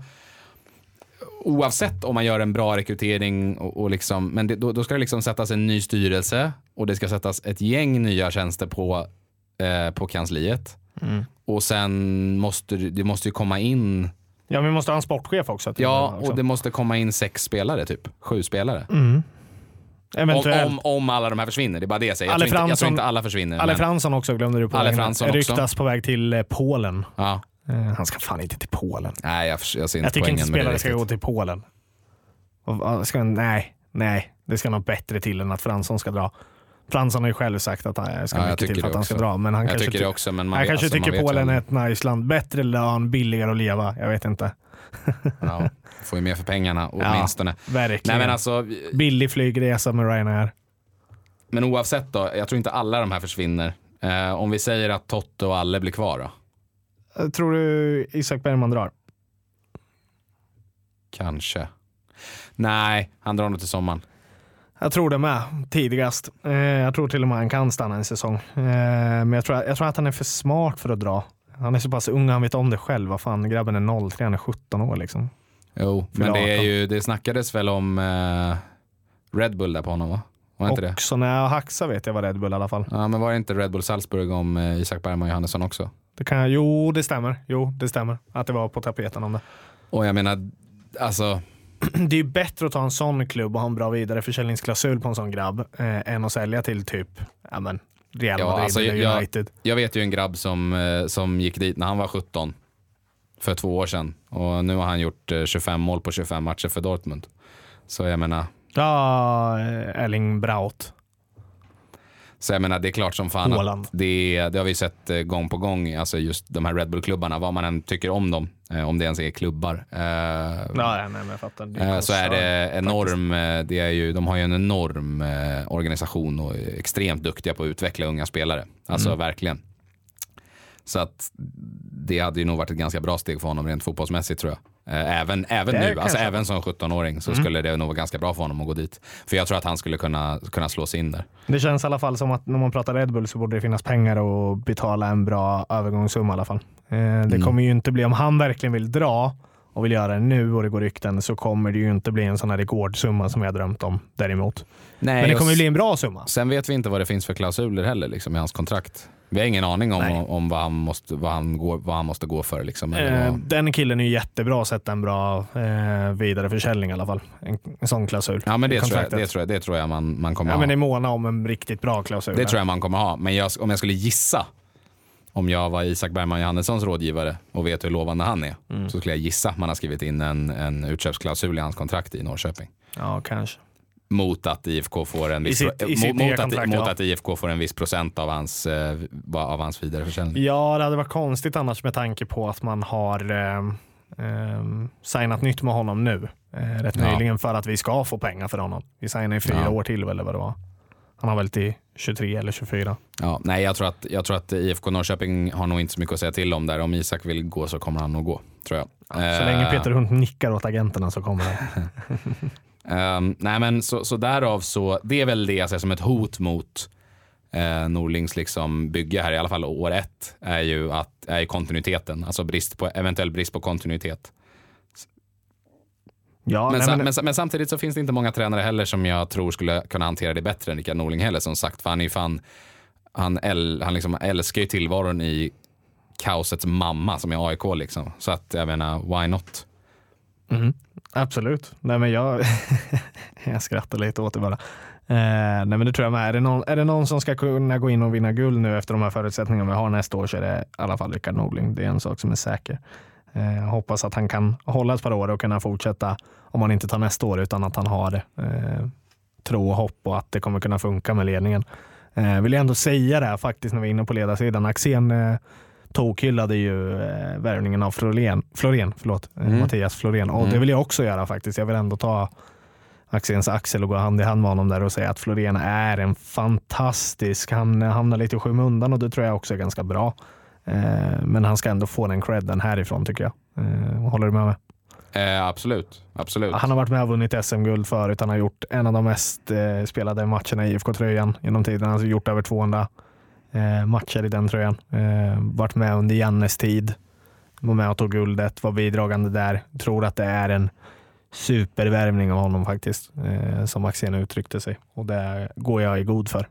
oavsett om man gör en bra rekrytering och, och liksom, men det, då, då ska det liksom sättas en ny styrelse och det ska sättas ett gäng nya tjänster på, eh, på kansliet. Mm. Och sen måste det måste ju komma in. Ja, vi måste ha en sportchef också. Ja, och det måste komma in sex spelare typ. Sju spelare. Mm. Eventuellt. Om, om, om alla de här försvinner. Det är bara det jag säger. Jag, tror, Fransson, inte, jag tror inte alla försvinner. Alle men... Fransson också glömde du på. Alle Fransson också. Ryktas på väg till Polen. Ja. Uh, han ska fan inte till Polen. Nej, jag, jag ser inte jag tycker inte spelare ska gå till Polen. Och, ska, nej, nej. Det ska något bättre till än att Fransson ska dra. Fransson har ju själv sagt att han ska ja, mycket till för att han ska dra. Men han jag kanske, tycker det också, men man han vet, kanske alltså, tycker Polen är ett nice land. Bättre lön, billigare att leva. Jag vet inte. Ja, får ju mer för pengarna åtminstone. Ja, verkligen. Nej, men alltså, billig flygresa med Ryanair. Men oavsett då, jag tror inte alla de här försvinner. Eh, om vi säger att Totte och Alle blir kvar då? Jag tror du Isak Bergman drar? Kanske. Nej, han drar nog till sommaren. Jag tror det med, tidigast. Eh, jag tror till och med han kan stanna en säsong. Eh, men jag tror, jag tror att han är för smart för att dra. Han är så pass ung, han vet om det själv. Vad fan, grabben är noll tre, han är sjutton år liksom. Jo, men det är ju, det snackades väl om eh, Red Bull där på honom, va? Var inte också det? När jag Haxa vet jag var Red Bull i alla fall. Ja, men var det inte Red Bull Salzburg om eh, Isak Bergman Johannesson också? Det kan jag, jo, det stämmer. Jo, det stämmer. Att det var på tapeten om det. Och jag menar, alltså... Det är ju bättre att ta en sån klubb och ha en bra vidareförsäljningsklausul på en sån grabb eh, än att sälja till typ ja, men, Real Madrid ja, alltså, eller United. Jag, jag vet ju en grabb som, eh, som gick dit när han var sjutton för två år sedan. Och nu har han gjort eh, tjugofem mål på tjugofem matcher för Dortmund. Så jag menar... Ja, Erling Braut. Så jag menar, det är klart som fan Håland. att det, det har vi sett eh, gång på gång, alltså just de här Red Bull-klubbarna, vad man än tycker om dem, eh, om det ens är klubbar. Eh, ja, nej, men jag fattar. Det eh, så är det enorm, eh, det är ju, de har ju en enorm eh, organisation och är extremt duktiga på att utveckla unga spelare. Alltså mm. verkligen. Så att det hade ju nog varit ett ganska bra steg för honom rent fotbollsmässigt, tror jag. Även, även nu, kanske. Alltså även som sjuttonåring så mm. skulle det nog vara ganska bra för honom att gå dit. För jag tror att han skulle kunna, kunna slå sig in där. Det känns i alla fall som att när man pratar Red Bull så borde det finnas pengar och betala en bra övergångssumma i alla fall. Det mm. kommer ju inte bli, om han verkligen vill dra och vill göra det nu och det går rykten, så kommer det ju inte bli en sån här rekordsumma som jag drömt om däremot. Nej, men det kommer ju bli en bra summa. Sen vet vi inte vad det finns för klausuler heller liksom, i hans kontrakt. Vi har ingen aning om, om vad, han måste, vad, han går, vad han måste gå för. Liksom, eh, den killen är ju jättebra att sätta en bra eh, vidareförsäljning i alla fall. En, en sån klausul. Ja, men det, tror jag, det, tror jag, det tror jag man, man kommer ja, ha. Men det är måna om en riktigt bra klausul. Det här. tror jag man kommer ha. Men jag, om jag skulle gissa, om jag var Isak Bergman Johannessons rådgivare och vet hur lovande han är, mm. så skulle jag gissa att man har skrivit in en, en utköpsklausul i hans kontrakt i Norrköping. Ja, kanske. Mot att I F K får en viss, sitt, mot, mot, att, kontrakt, mot ja. att I F K får en viss procent av hans, eh, av hans vidareförsäljning. Ja, det hade varit konstigt annars med tanke på att man har eh, eh, signat nytt med honom nu. Eh, rätt ja. nyligen för att vi ska få pengar för honom. Vi signar i fyra ja. år till eller vad det var. Han har väl till tjugotre eller tjugofyra. Ja, nej, jag tror att, jag tror att I F K Norrköping har nog inte så mycket att säga till om där. Om Isak vill gå så kommer han nog gå, tror jag. Ja, så uh, länge Peter Hunt nickar åt agenterna så kommer det. Um, nej men så, så därav så, det är väl det jag ser som ett hot mot eh, Norlings liksom bygge här, i alla fall år ett, är ju att, är ju kontinuiteten, alltså brist på, eventuell brist på kontinuitet. Ja, men, nej, sam, men... men, men samtidigt så finns det inte många tränare heller som jag tror skulle kunna hantera det bättre än Rickard Norling heller, som sagt, för han är ju fan, han, äl, han liksom älskar ju tillvaron i kaosets mamma som är A I K liksom, så att jag menar, why not? Mm. Absolut. Nej, men jag, jag skrattar lite åt det bara. Eh, nej, men det tror jag med. Är det, någon, är det någon som ska kunna gå in och vinna guld nu efter de här förutsättningarna vi har nästa år, så är det i alla fall Rickard Norling. Det är en sak som är säker. Eh, jag hoppas att han kan hålla ett par år och kunna fortsätta, om han inte tar nästa år, utan att han har eh, tro och hopp och att det kommer kunna funka med ledningen. Eh, vill jag ändå säga det här faktiskt när vi är inne på ledarsidan. Axén eh, tokhyllade ju eh, värvningen av Florén, Florén förlåt, mm. Mattias Florén. Och mm. det vill jag också göra faktiskt. Jag vill ändå ta Axéns axel och gå hand i hand med honom där och säga att Florén är en fantastisk, han hamnar lite i skymundan och det tror jag också är ganska bra. Eh, men han ska ändå få den credden härifrån, tycker jag. Eh, håller du med mig? Eh, absolut, absolut. Han har varit med och vunnit S M-guld förut. Han har gjort en av de mest eh, spelade matcherna i I F K-tröjan genom tiden. Han har gjort över tvåhundra Eh, matcher i den tröjan. Eh, varit med under Jannes tid. Var med och tog guldet. Var bidragande där. Tror att det är en supervärvning av honom faktiskt. Eh, som Axén uttryckte sig. Och det går jag i god för.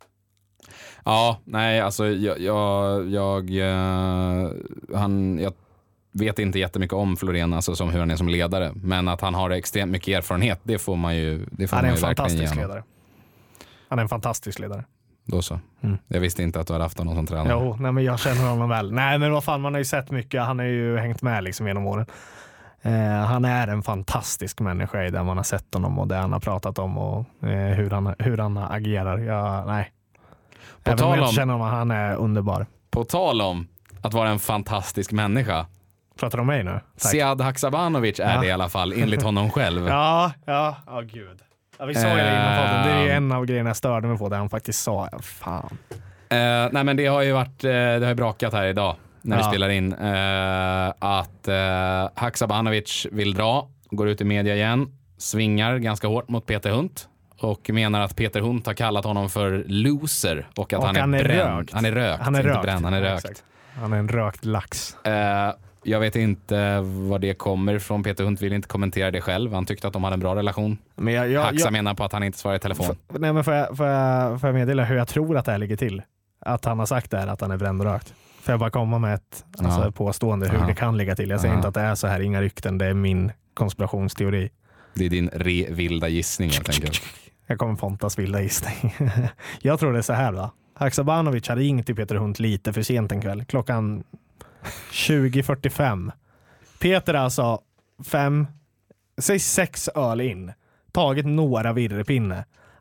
Ja, nej, alltså jag, jag, jag, uh, han, jag vet inte jättemycket om Florén, alltså som hur han är som ledare. Men att han har extremt mycket erfarenhet, det får man ju, det får han är man ju en verkligen fantastisk ledare. Han är en fantastisk ledare. Då så. Mm. Jag visste inte att du hade haft någon som tränare. Jo, nej, men jag känner honom väl. Nej, men vad fan, man har ju sett mycket. Han har ju hängt med liksom genom åren. Eh, han är en fantastisk människa i det man har sett honom och det han har pratat om och eh, hur, han, hur han agerar. Ja, nej. På Även tal om jag om, känner honom, han är underbar. På tal om att vara en fantastisk människa. Pratar du om mig nu? Tack. Sead Haksabanovic är ja. det i alla fall, enligt honom själv. ja, ja, ja, oh, gud. Ja, vi sa ju det innan podden. Det är ju en av grejerna jag störde mig på, där han faktiskt sa, ja, fan. Uh, nej men det har ju varit, uh, det har ju brakat här idag när ja. vi spelar in uh, att uh, Haksabanovic vill dra, går ut i media igen, svingar ganska hårt mot Peter Hunt och menar att Peter Hunt har kallat honom för loser och att och han, han är, är bränd. Rökt. Han är rökt, han är inte rökt. bränd, han är rökt. Exakt. Han är en rökt lax. Uh, Jag vet inte var det kommer från. Peter Hunt vill inte kommentera det själv. Han tyckte att de hade en bra relation. Men jag, jag, Haxa jag, menar på att han inte svarar i telefon. För, nej, men får jag, får, jag, får jag meddela hur jag tror att det här ligger till? Att han har sagt det här, att han är bränd och rökt. Får jag bara komma med ett alltså, ja. påstående hur ja. det kan ligga till? Jag säger ja. inte att det är så här, inga rykten. Det är min konspirationsteori. Det är din re vilda gissning helt enkelt. Jag kommer Pontas vilda gissning. Jag tror det är så här va. Haksabanovic hade ringt till Peter Hunt lite för sent en kväll. Klockan tjugo fyrtiofem. Peter alltså fem, säg sex öl in. Tagit några virrepinne.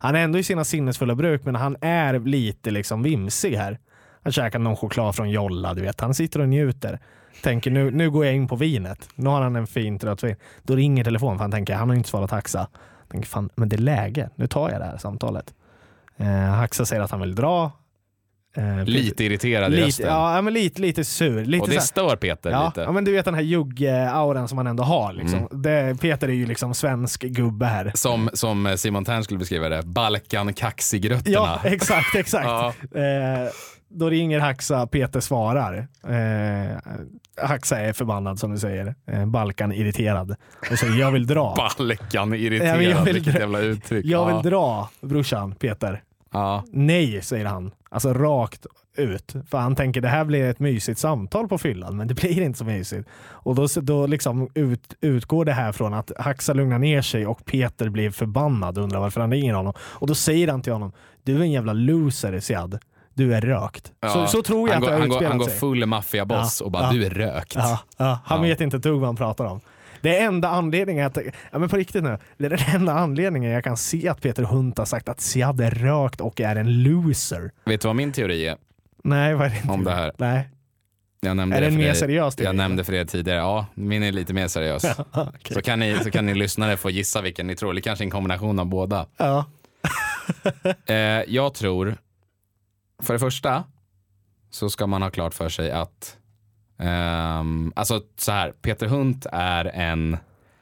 Han är ändå i sina sinnesfulla bruk, men han är lite liksom vimsig här. Han käkar någon choklad från Jolla, du vet. Han sitter och njuter. Tänker, nu, nu går jag in på vinet. Nu har han en fint rött vin. Då ringer telefon, för han tänker, han har inte svarat Haxa. Tänker, fan, men det är läge. Nu tar jag det här samtalet. Eh, Haxa säger att han vill dra. Eh, lite irriterad lite, i rösten. Ja, men lite, lite sur. Lite och det så här, stör Peter ja, lite. Ja, men du vet den här jugge-auran som man ändå har. Liksom. Mm. Det, Peter är ju liksom svensk gubbe här. Som, som Simon Tern skulle beskriva det. Balkan kaxigrötterna. Ja, exakt, exakt. ja. Eh, då ringer Haxa, Peter svarar. Eh, Haxa är förbannad som du säger. Eh, Balkan irriterad. Och säger, jag vill dra. Balkan irriterad, ja, jag vill, vilket jävla uttryck. Jag vill ja. dra, brorsan, Peter. Ja. Nej, säger han. Alltså rakt ut. För han tänker, det här blir ett mysigt samtal på fyllan, men det blir inte så mysigt. Och då, då liksom ut, utgår det här från att Haxa lugnar ner sig och Peter blir förbannad och undrar varför han ringer honom. Och då säger han till honom, du är en jävla loser, Siad. Du är rökt. Ja. Så, så tror jag han att går, det han går, han går sig. full maffiaboss ja. och bara, ja. du är rökt. Ja. Ja. Han ja. vet inte ett dugg vad han pratar om. Det är enda anledningen att, ja men på riktigt nu, det är den enda anledningen jag kan se att Peter Hunt har sagt att Siad är rökt och är en loser. Vet du vad min teori är? Nej, vad är det? Om det här? Nej. Jag nämnde är det den mer dig. seriös teori? Jag nämnde för er tidigare. Ja, min är lite mer seriös. Ja, okay. så, kan ni, så kan ni lyssnare få gissa vilken ni tror. Eller kanske en kombination av båda. Ja. eh, jag tror, för det första så ska man ha klart för sig att Um, alltså så här, Peter Hunt är en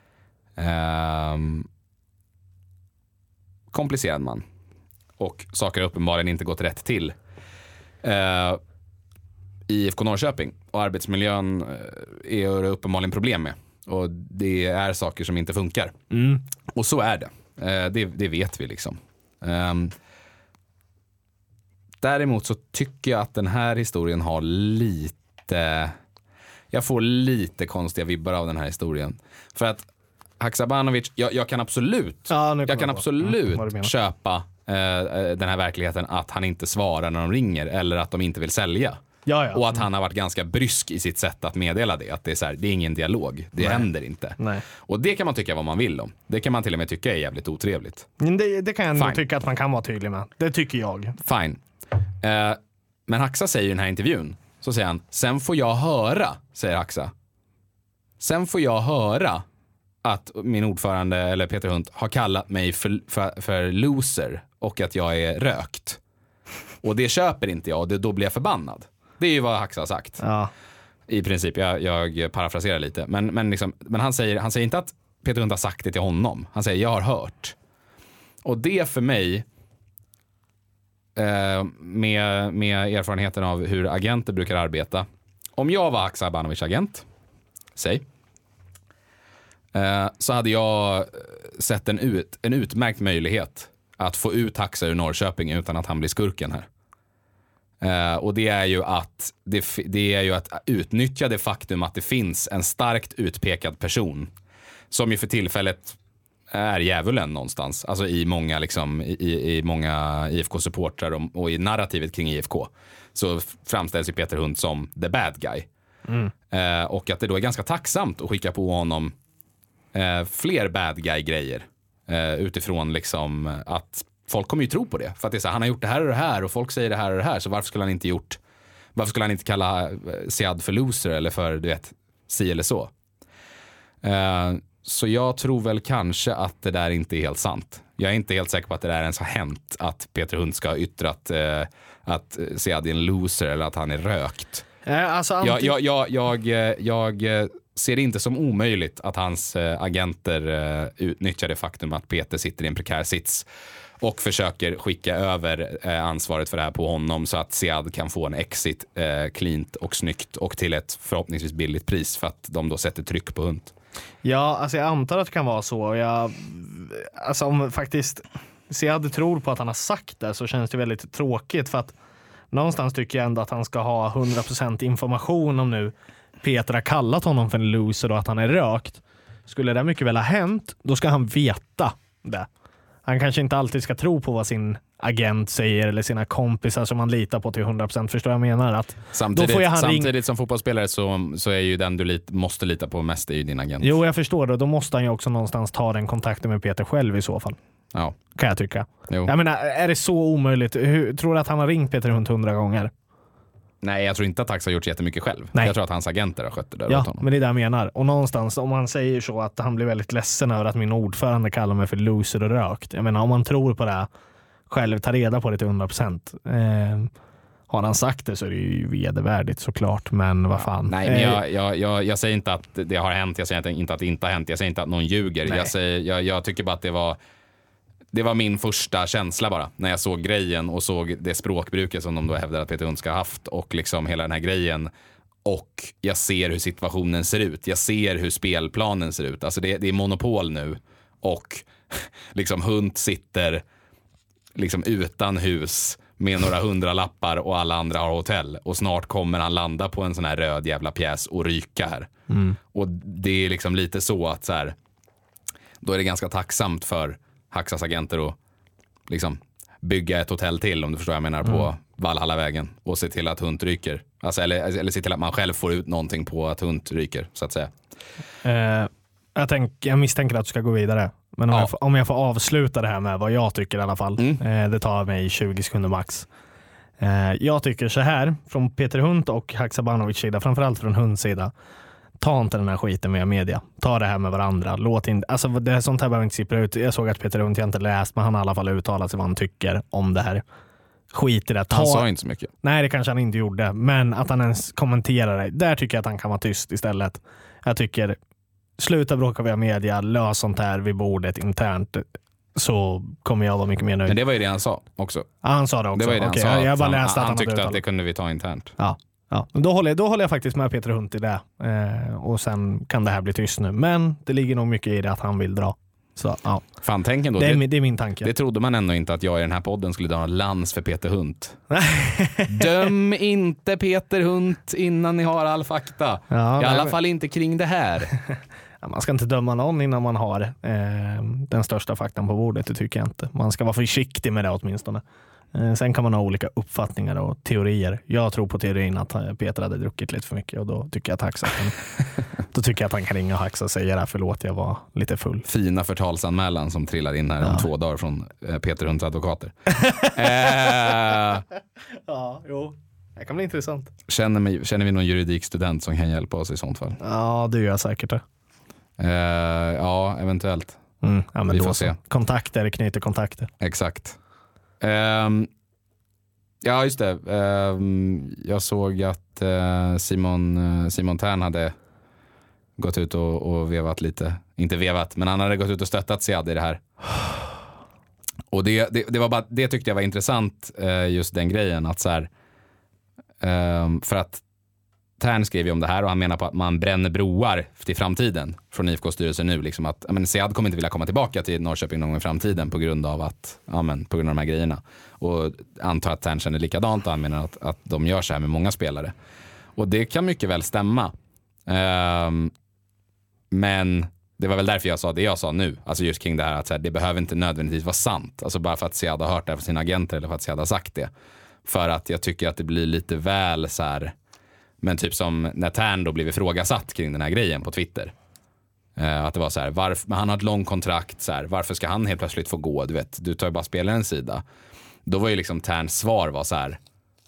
um, komplicerad man och saker har uppenbarligen inte gått rätt till uh, i I F K Norrköping, och arbetsmiljön är det uppenbarligen problem med, och det är saker som inte funkar mm. och så är det. uh, det, det vet vi liksom. um, däremot så tycker jag att den här historien har lite Jag får lite konstiga vibbar av den här historien. För att Haksabanovic, jag, jag kan absolut ja, jag kan absolut mm, köpa eh, den här verkligheten att han inte svarar när de ringer eller att de inte vill sälja. Ja, ja. Och att han har varit ganska brysk i sitt sätt att meddela det. Att det är så här, det är ingen dialog. Det Nej. händer inte. Nej. Och det kan man tycka vad man vill om. Det kan man till och med tycka är jävligt otrevligt. Det, det kan jag Fine. tycka att man kan vara tydlig med. Det tycker jag. Fine. Eh, men Haxa säger i den här intervjun, så säger han, sen får jag höra, säger Haxa. Sen får jag höra att min ordförande, eller Peter Hunt, har kallat mig för, för, för loser och att jag är rökt. Och det köper inte jag, och det, då blir jag förbannad. Det är ju vad Haxa har sagt. Ja. I princip, jag, jag parafraserar lite. Men, men, liksom, men han, säger, han säger inte att Peter Hunt har sagt det till honom. Han säger, jag har hört. Och det för mig, eh, med, med erfarenheten av hur agenter brukar arbeta. Om jag var Haksabanovic agent, säg, eh, så hade jag sett en, ut, en utmärkt möjlighet att få ut Haxa ur Norrköping utan att han blir skurken här. Uh, och det är ju att det, det är ju att utnyttja det faktum att det finns en starkt utpekad person som ju för tillfället är djävulen någonstans, alltså i många liksom i, i många I F K-supportrar och, och i narrativet kring I F K så framställs ju Peter Hunt som the bad guy. Mm. Uh, och att det då är ganska tacksamt att skicka på honom uh, fler bad guy-grejer uh, utifrån liksom att folk kommer ju tro på det. För att det är så här, han har gjort det här och det här och folk säger det här och det här, så varför skulle han inte gjort varför skulle han inte kalla Siad för loser eller för, du vet, si eller så. Uh, så jag tror väl kanske att det där inte är helt sant. Jag är inte helt säker på att det där ens har hänt, att Peter Hunt ska ha yttrat uh, att Siad är en loser eller att han är rökt. Äh, alltså, anti- jag, jag, jag, jag, jag ser det inte som omöjligt att hans uh, agenter uh, utnyttjar det faktum att Peter sitter i en prekär sits och försöker skicka över eh, ansvaret för det här på honom så att Siad kan få en exit eh, cleant och snyggt och till ett förhoppningsvis billigt pris för att de då sätter tryck på Hunt. Ja, alltså jag antar att det kan vara så. Jag, alltså om faktiskt Siad tror på att han har sagt det, så känns det väldigt tråkigt, för att någonstans tycker jag ändå att han ska ha hundra procent information om nu Peter har kallat honom för en loser och att han är rökt. Skulle det mycket väl ha hänt, då ska han veta det. Han kanske inte alltid ska tro på vad sin agent säger eller sina kompisar som man litar på till hundra procent. Förstår jag menar? Att samtidigt då får jag samtidigt ring... som fotbollsspelare så, så är ju den du lit, måste lita på mest är ju din agent. Jo, jag förstår det. Då måste han ju också någonstans ta den kontakten med Peter själv i så fall. Ja. Kan jag tycka. Jo. Jag menar, är det så omöjligt? Hur, tror du att han har ringt Peter Hunt hundra gånger? Nej, jag tror inte att Hax har gjort jättemycket själv. Nej. Jag tror att hans agenter har skött det där Ja, åt honom. men det är det jag menar. Och någonstans, om han säger så att han blir väldigt ledsen över att min ordförande kallar mig för loser och rökt. Jag menar, om man tror på det själv, ta reda på det till hundra procent. Eh, har han sagt det så är det ju vedervärdigt såklart, men vad fan. Nej, men jag, jag, jag, jag säger inte att det har hänt, jag säger inte att det inte har hänt, jag säger inte att någon ljuger. Jag, säger, jag, jag tycker bara att det var det var min första känsla bara, när jag såg grejen och såg det språkbruket som de då hävdar att Peter Hunt ska ha haft och liksom hela den här grejen. Och jag ser hur situationen ser ut. Jag ser hur spelplanen ser ut. Alltså det, det är monopol nu. Och liksom Hunt sitter liksom utan hus med några hundra lappar och alla andra har hotell. Och snart kommer han landa på en sån här röd jävla pjäs och ryka här. Mm. Och det är liksom lite så att så här, då är det ganska tacksamt för Haxas agenter att liksom bygga ett hotell till, om du förstår vad jag menar, på mm. Valhallavägen och se till att Hunt ryker. Alltså, eller, eller se till att man själv får ut någonting på att Hunt ryker, så att säga. Eh, jag, tänk, jag misstänker att du ska gå vidare. Men om, ja. jag, får, om jag får avsluta det här med vad jag tycker i alla fall. Mm. Eh, det tar mig tjugo sekunder max. Eh, jag tycker så här, från Peter Hunt och Haksabanovic sida, framförallt från Hunts sida. Ta inte den här skiten med media. Ta det här med varandra. Låt in, alltså det här, sånt här behöver inte sippra ut. Jag såg att Peter Hunt, jag inte läst, men han har i alla fall uttalat sig vad han tycker om det här. Skit i det. Ta, han sa inte så mycket. Nej, det kanske han inte gjorde. Men att han ens kommenterar det. Där tycker jag att han kan vara tyst istället. Jag tycker, sluta bråka via media. Lös sånt här vid bordet internt. Så kommer jag vara mycket mer nöjd. Men det var ju det han sa också. Ja, han sa det också. Det var ju det okay, han sa. Jag, jag bara han, läste han, att han, han tyckte att det kunde vi ta internt. Ja. Ja, då håller, jag, då håller jag faktiskt med Peter Hunt i det. Eh, och sen kan det här bli tyst nu. Men det ligger nog mycket i det att han vill dra. Så, ja. Fan, tänk ändå, det, är, det, det är min tanke. Det trodde man ändå inte att jag i den här podden skulle dra en lans för Peter Hunt. Döm inte Peter Hunt innan ni har all fakta. Ja, I alla fall inte kring det här. Ja, man ska inte döma någon innan man har eh, den största faktan på bordet, det tycker jag inte. Man ska vara försiktig med det åtminstone. Eh, sen kan man ha olika uppfattningar och teorier. Jag tror på teorin att Peter hade druckit lite för mycket och då tycker jag att Haxa kan, då tycker jag att han kan ringa och Haxa och säga det här, förlåt, jag var lite full. Fina förtalsanmälan som trillar in här ja. om två dagar från eh, Peter Hunts advokater. eh, ja, jo. Det kan bli intressant. Känner, mig, känner vi någon juridikstudent som kan hjälpa oss i sånt fall? Ja, det gör jag säkert det. Eh, ja, eventuellt. Mm, ja, men vi då får så. se. Kontakter, knyter kontakter. Exakt. Um, ja, just det. Um, jag såg att uh, Simon, uh, Simon Tern hade gått ut och, och vevat lite. Inte vevat, men han hade gått ut och stöttat Sead i det här. Och det, det, det, var bara, det tyckte jag var intressant, uh, just den grejen. Att så här, um, för att Tern skrev ju om det här och han menar på att man bränner broar till framtiden från I F K-styrelsen nu. Liksom att, men Sead kommer inte vilja komma tillbaka till Norrköping någon gång i framtiden på grund av att, ja, men, på grund av de här grejerna. Och antar att Tern känner likadant och han menar att, att de gör så här med många spelare. Och det kan mycket väl stämma. Um, men det var väl därför jag sa det jag sa nu. Alltså just kring det här att så här, det behöver inte nödvändigtvis vara sant. Alltså bara för att Sead har hört det från sina agenter eller för att Sead har sagt det. För att jag tycker att det blir lite väl så här. Men typ som när Tern då blev ifrågasatt kring den här grejen på Twitter. Eh, att det var så här, varför, men han har ett långt kontrakt, så här, varför ska han helt plötsligt få gå? Du vet, du tar ju bara spelarens sida. Då var ju liksom Terns svar var så här,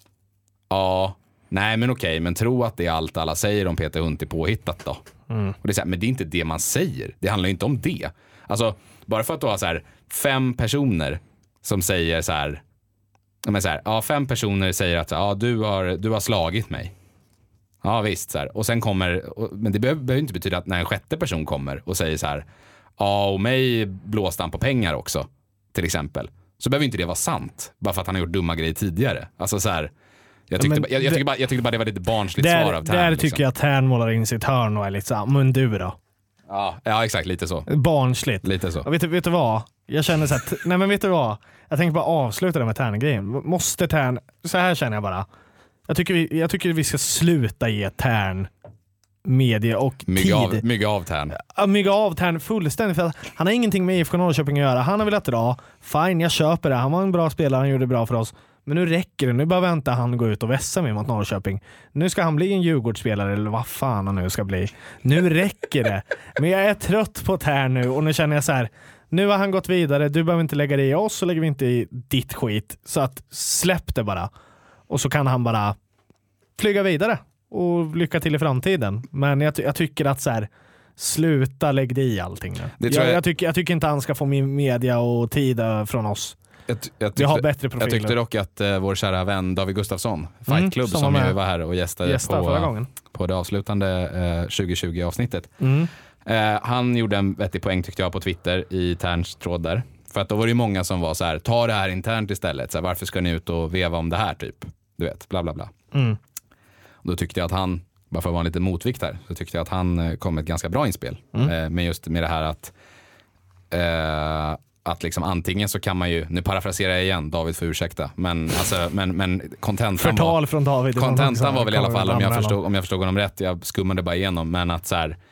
ja, nej men okej, men tro att det är allt alla säger om Peter Hunt är påhittat då. Mm. Och det är så här, men det är inte det man säger. Det handlar ju inte om det. Alltså, bara för att du har så här fem personer som säger så här, men så här, ja, fem personer säger att ja, du har, du har slagit mig. Ja visst, så här. Och sen kommer, men det behöver, behöver inte betyda att när en sjätte person kommer och säger så här, ja och mig blåste han på pengar också, till exempel, så behöver inte det vara sant bara för att han har gjort dumma grejer tidigare. Alltså så här, jag tyckte, ja, jag, jag, tyckte bara, jag tyckte bara det var lite barnsligt där, svar av Tern. Där liksom. tycker jag att Tern målar in sitt hörn och är lite så här, men du då? Ja, ja exakt, lite så. Barnsligt. Lite så. Och vet, vet du vad? Jag känner så att, nej men vet du vad? Jag tänker bara avsluta det med Tern-grejen. Måste Tern, så här känner jag bara. Jag tycker, vi, jag tycker vi ska sluta ge Tern media och mygga tid. Av, mygga av Tern. Ja, mygga av Tern fullständigt. För han har ingenting med I F K Norrköping att göra. Han har velat dra. Fine, jag köper det. Han var en bra spelare. Han gjorde det bra för oss. Men nu räcker det. Nu bara vänta han gå ut och vässa med mot Norrköping. Nu ska han bli en Djurgårdsspelare eller vad fan han nu ska bli. Nu räcker det. Men jag är trött på Tern nu och nu känner jag så här. nu har han gått vidare, du behöver inte lägga det i oss, så lägger vi inte i ditt skit, så att släpp det bara. Och så kan han bara flyga vidare och lycka till i framtiden. Men jag, jag tycker att så här, sluta lägg det i allting nu. Det jag, jag, jag, tycker, jag tycker inte han ska få min media och tid från oss. Jag, jag tyckte, vi har bättre profiler. Jag tyckte dock att uh, vår kära vän David Gustafsson, Fight Club, mm, som, som ju var här och gästade, gästade på, på det avslutande uh, tjugo tjugo-avsnittet. Mm. Uh, han gjorde en vettig poäng tyckte jag på Twitter i Terns tråd där. För att då var det ju många som var så här: ta det här internt istället. Så här, varför ska ni ut och veva om det här typ? Du vet, bla bla bla. Mm. Då tyckte jag att han, bara för att vara en liten motvikt här, så tyckte jag att han kom med ett ganska bra inspel. Mm. Uh, med just med det här att uh, att liksom antingen så kan man ju, nu parafraserar jag igen, David får ursäkta, men alltså, men, men kontentan Förtal var, från David. kontentan var väl i alla fall, om jag, förstod, om jag förstod honom rätt, jag skummade bara igenom, men att så här,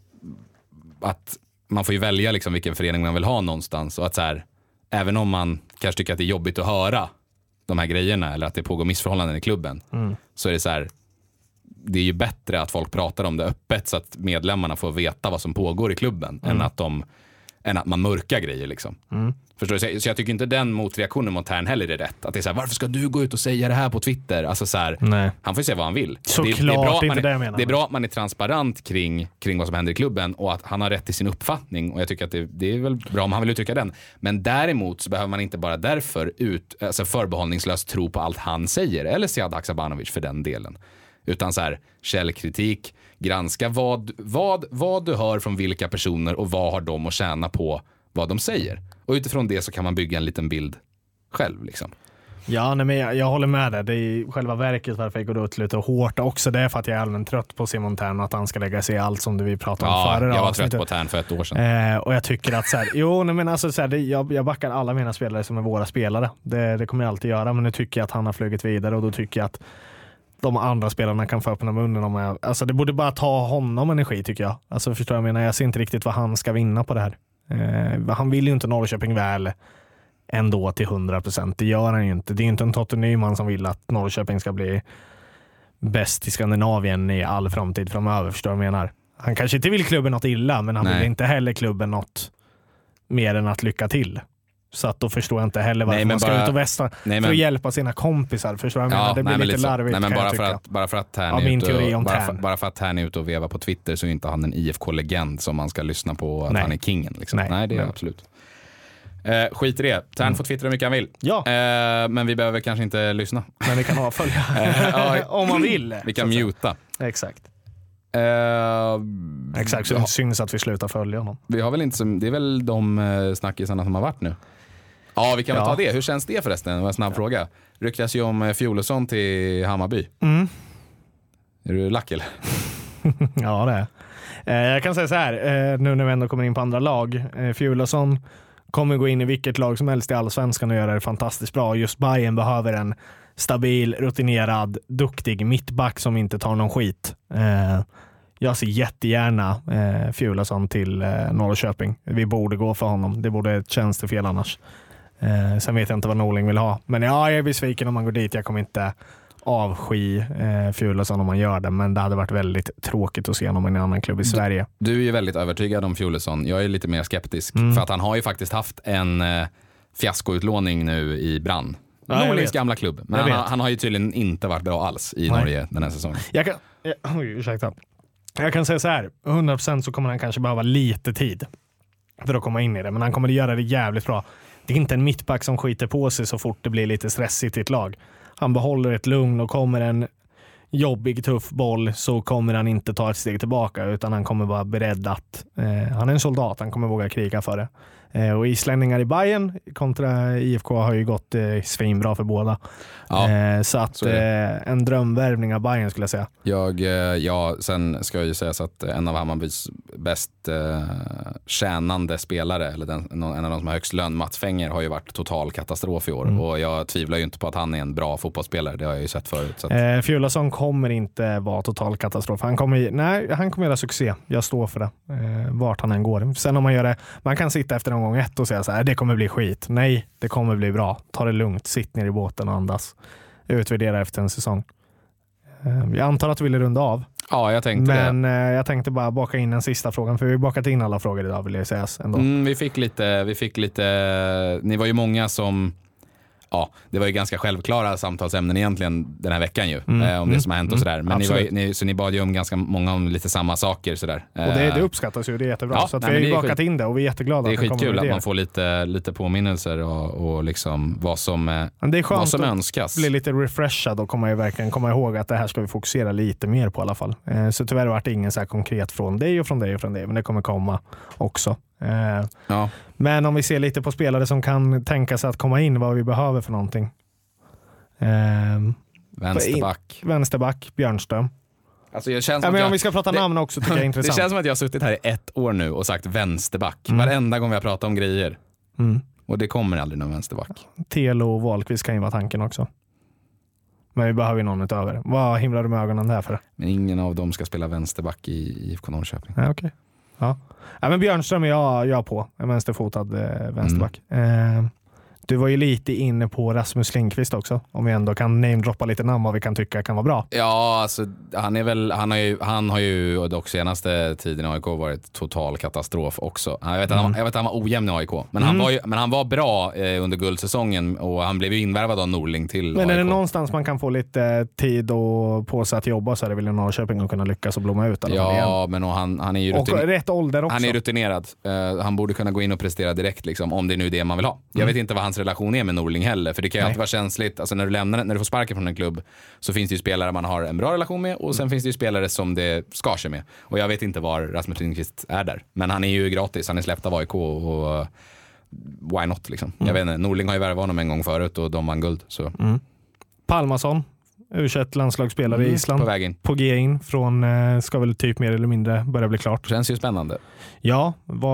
att man får ju välja liksom vilken förening man vill ha någonstans, och att så här, även om man kanske tycker att det är jobbigt att höra de här grejerna, eller att det pågår missförhållanden i klubben, mm. så är det så här, det är ju bättre att folk pratar om det öppet så att medlemmarna får veta vad som pågår i klubben, mm. än att de än att man mörkar grejer liksom. Mm. Förstår du? Så jag tycker inte den motreaktionen mot Tern heller är rätt. Att det är så här, varför ska du gå ut och säga det här på Twitter? Alltså så här, han får ju säga vad han vill. Så det, klart, det, är bra det, man, det, jag menar. det är bra att man är transparent kring, kring vad som händer i klubben och att han har rätt i sin uppfattning, och jag tycker att det, det är väl bra om han vill uttrycka den. Men däremot så behöver man inte bara därför ut, alltså förbehållningslöst tro på allt han säger, eller Sead Haksabanovic för den delen. Utan så här, källkritik, granska vad, vad, vad du hör från vilka personer och vad har de att tjäna på vad de säger. Och utifrån det så kan man bygga en liten bild själv liksom. Ja, nej, men jag, jag håller med dig. Det är själva verket varför jag går ut lite hårt också. Det är för att jag är allmänt trött på Simon Tern och att han ska lägga sig i allt som du vi pratade om ja, förra. Jag var avsnittet. trött på Tern för ett år sedan. Eh, och jag tycker att så här, jo, nej, men alltså, så här, det, jag, jag backar alla mina spelare som är våra spelare. Det, det kommer jag alltid göra, men nu tycker jag att han har flugit vidare, och då tycker jag att de andra spelarna kan få öppna munnen om jag, alltså det borde bara ta honom energi tycker jag. Alltså förstår jag menar, jag ser inte riktigt vad han ska vinna på det här. Eh, han vill ju inte Norrköping väl ändå till hundra procent. Det gör han ju inte. Det är inte en Totte Nyman som vill att Norrköping ska bli bäst i Skandinavien i all framtid framöver, förstår jag menar. Han kanske inte vill klubben något illa, men han Nej. vill inte heller klubben något mer än att lycka till. Så att då förstår jag inte heller varför nej, man ska bara, ut och västa nej, men, för att hjälpa sina kompisar. Förstår jag ja, menar? Det blir nej, lite larvigt. Nej, men bara, för att, bara för att Tern är ute och, bara, för, bara för att Tern är ute och veva på Twitter så är inte han en I F K-legend som man ska lyssna på att nej. han är kingen. Liksom. Nej, nej, det är nej. absolut. Eh, skit i det. Tern mm. får twittra hur mycket han vill. Ja. Eh, men vi behöver kanske inte lyssna. Men vi kan avfölja. ja, om man vill. Vi kan muta. Exakt. Uh, Exakt, så det syns att vi slutar följa honom. Vi har väl inte som, det är väl de snackisarna som har varit nu. Ja, vi kan väl ja. ta det. Hur känns det förresten? Det var en snabb ja. fråga. Ryktas ju om Fjolosson till Hammarby. Mm. Är du lack eller? Ja, det är. Eh, jag kan säga så här, eh, nu när vi ändå kommer in på andra lag. Eh, Fjolosson kommer gå in i vilket lag som helst i Allsvenskan och göra det fantastiskt bra. Just Bayern behöver en stabil, rutinerad, duktig mittback som inte tar någon skit. Eh, jag ser jättegärna eh, Fjolosson till eh, Norrköping. Vi borde gå för honom. Det borde känns det fel annars. Eh, sen vet jag inte vad Norling vill ha. Men ja, jag är besviken om man går dit. Jag kommer inte avsky eh, Fjolosson om man gör det, men det hade varit väldigt tråkigt att se honom i en annan klubb i Sverige. Du, du är ju väldigt övertygad om Fjolosson. Jag är lite mer skeptisk. Mm. För att han har ju faktiskt haft en eh, fiaskoutlåning nu i Brann. Ja, Norlings gamla klubb. Men han, han har ju tydligen inte varit bra alls i Nej. Norge den här säsongen. Jag kan, jag, oj, ursäkta. Jag kan säga så här, hundra procent så kommer han kanske behöva lite tid för att komma in i det, men han kommer att göra det jävligt bra. Det är inte en mittback som skiter på sig så fort det blir lite stressigt i ett lag. Han behåller ett lugn och kommer en jobbig, tuff boll så kommer han inte ta ett steg tillbaka utan han kommer vara beredd att eh, han är en soldat, han kommer våga kriga för det. Eh, och islänningar i Bayern kontra I F K har ju gått eh, svinbra för båda. Ja, eh, så att så eh, en drömvärvning av Bayern skulle jag säga. Jag, eh, ja, sen ska jag ju säga så att en av Hammarbys bäst eh, tjänande spelare, eller den, en av de som har högst lön, Mats Fenger, har ju varit total katastrof i år. Mm. Och jag tvivlar ju inte på att han är en bra fotbollsspelare, det har jag ju sett förut. Så att... eh, Fjolosson kommer inte vara total katastrof. Han kommer, nej, han kommer göra succé. Jag står för det. Eh, vart han än går. Sen om man gör det, man kan sitta efter en gång ett och säga så här, det kommer bli skit. Nej, det kommer bli bra. Ta det lugnt, sitt ner i båten och andas. Utvärdera efter en säsong. Jag antar att du ville runda av. Ja, jag tänkte Men det. Eh, jag tänkte bara baka in en sista frågan, för vi har bakat in alla frågor idag, vill jag säga ändå. Mm, vi fick lite, vi fick lite, ni var ju många som, ja, det var ju ganska självklara samtalsämnen egentligen den här veckan ju, Mm. eh, om det som har hänt och Mm. sådär. Men ni var, ni, så ni bad ju om ganska många om lite samma saker sådär. Och det, det uppskattas ju, det är jättebra. Ja, så att nej, vi har men ju det är bakat skit- in det och vi är jätteglada. Det är att kommer skitkul med att det. man får lite, lite påminnelser och, och liksom vad som, eh, Men det är vad skönt som att önskas. bli lite refreshad och komma, verkligen komma ihåg att det här ska vi fokusera lite mer på i alla fall. Eh, så tyvärr var det ingen så här konkret från dig och från dig och från dig, men det kommer komma också. Eh, Ja. men om vi ser lite på spelare som kan tänka sig att komma in, vad vi behöver för någonting. Eh, Vänsterback. vänsterback, Björnström. Alltså jag känns Ja, som men att om jag, vi ska prata det- namn också tycker jag är det intressant. känns som att jag har suttit här i ett år nu och sagt vänsterback. Mm. Varenda gång vi har pratat om grejer. Mm. Och det kommer aldrig någon vänsterback. Telo och Wahlqvist kan ju vara tanken också. Men vi behöver ju någon utöver. Vad himlar du med ögonen där för? Men ingen av dem ska spela vänsterback i I F K Norrköping. Ja, okej. Ja. Ja, men Björnström är jag, jag på. En vänsterfotad eh, vänsterback. Eh, du var ju lite inne på Rasmus Lindqvist också. Om vi ändå kan namedroppa lite namn vad vi kan tycka kan vara bra. Ja, alltså han är väl, han har ju, han har ju dock senaste tiden i A I K varit total katastrof också. Jag vet att han, jag vet att han var ojämn i A I K, men, Mm. han, var ju, men han var bra eh, under guldsäsongen och han blev ju invärvad av Norling till Men A är I det K. någonstans man kan få lite tid och på sig att jobba, så är det väl i Norrköping att kunna lyckas och blomma ut. i alla fall igen. Ja, men och han, han är ju Och rutin- rätt ålder också. han är rutinerad. Uh, han borde kunna gå in och prestera direkt liksom, om det är nu det man vill ha. Jag Mm. vet inte vad hans relation är med Norling heller, för det kan ju Nej. alltid vara känsligt. Alltså när du lämnar, när du får sparken från en klubb, så finns det ju spelare man har en bra relation med och sen Mm. finns det ju spelare som det skar sig med. Och jag vet inte var Rasmus Lindqvist är där. Men han är ju gratis, han är släppt av A I K och uh, why not liksom. Mm. Jag vet inte, Norling har ju värvat honom en gång förut och de vann guld. Så. Mm. Palmason, U tjugoett landslagsspelare Mm, i Island. på väg in. På G in från, eh, ska väl typ mer eller mindre börja bli klart. Känns ju spännande. Ja,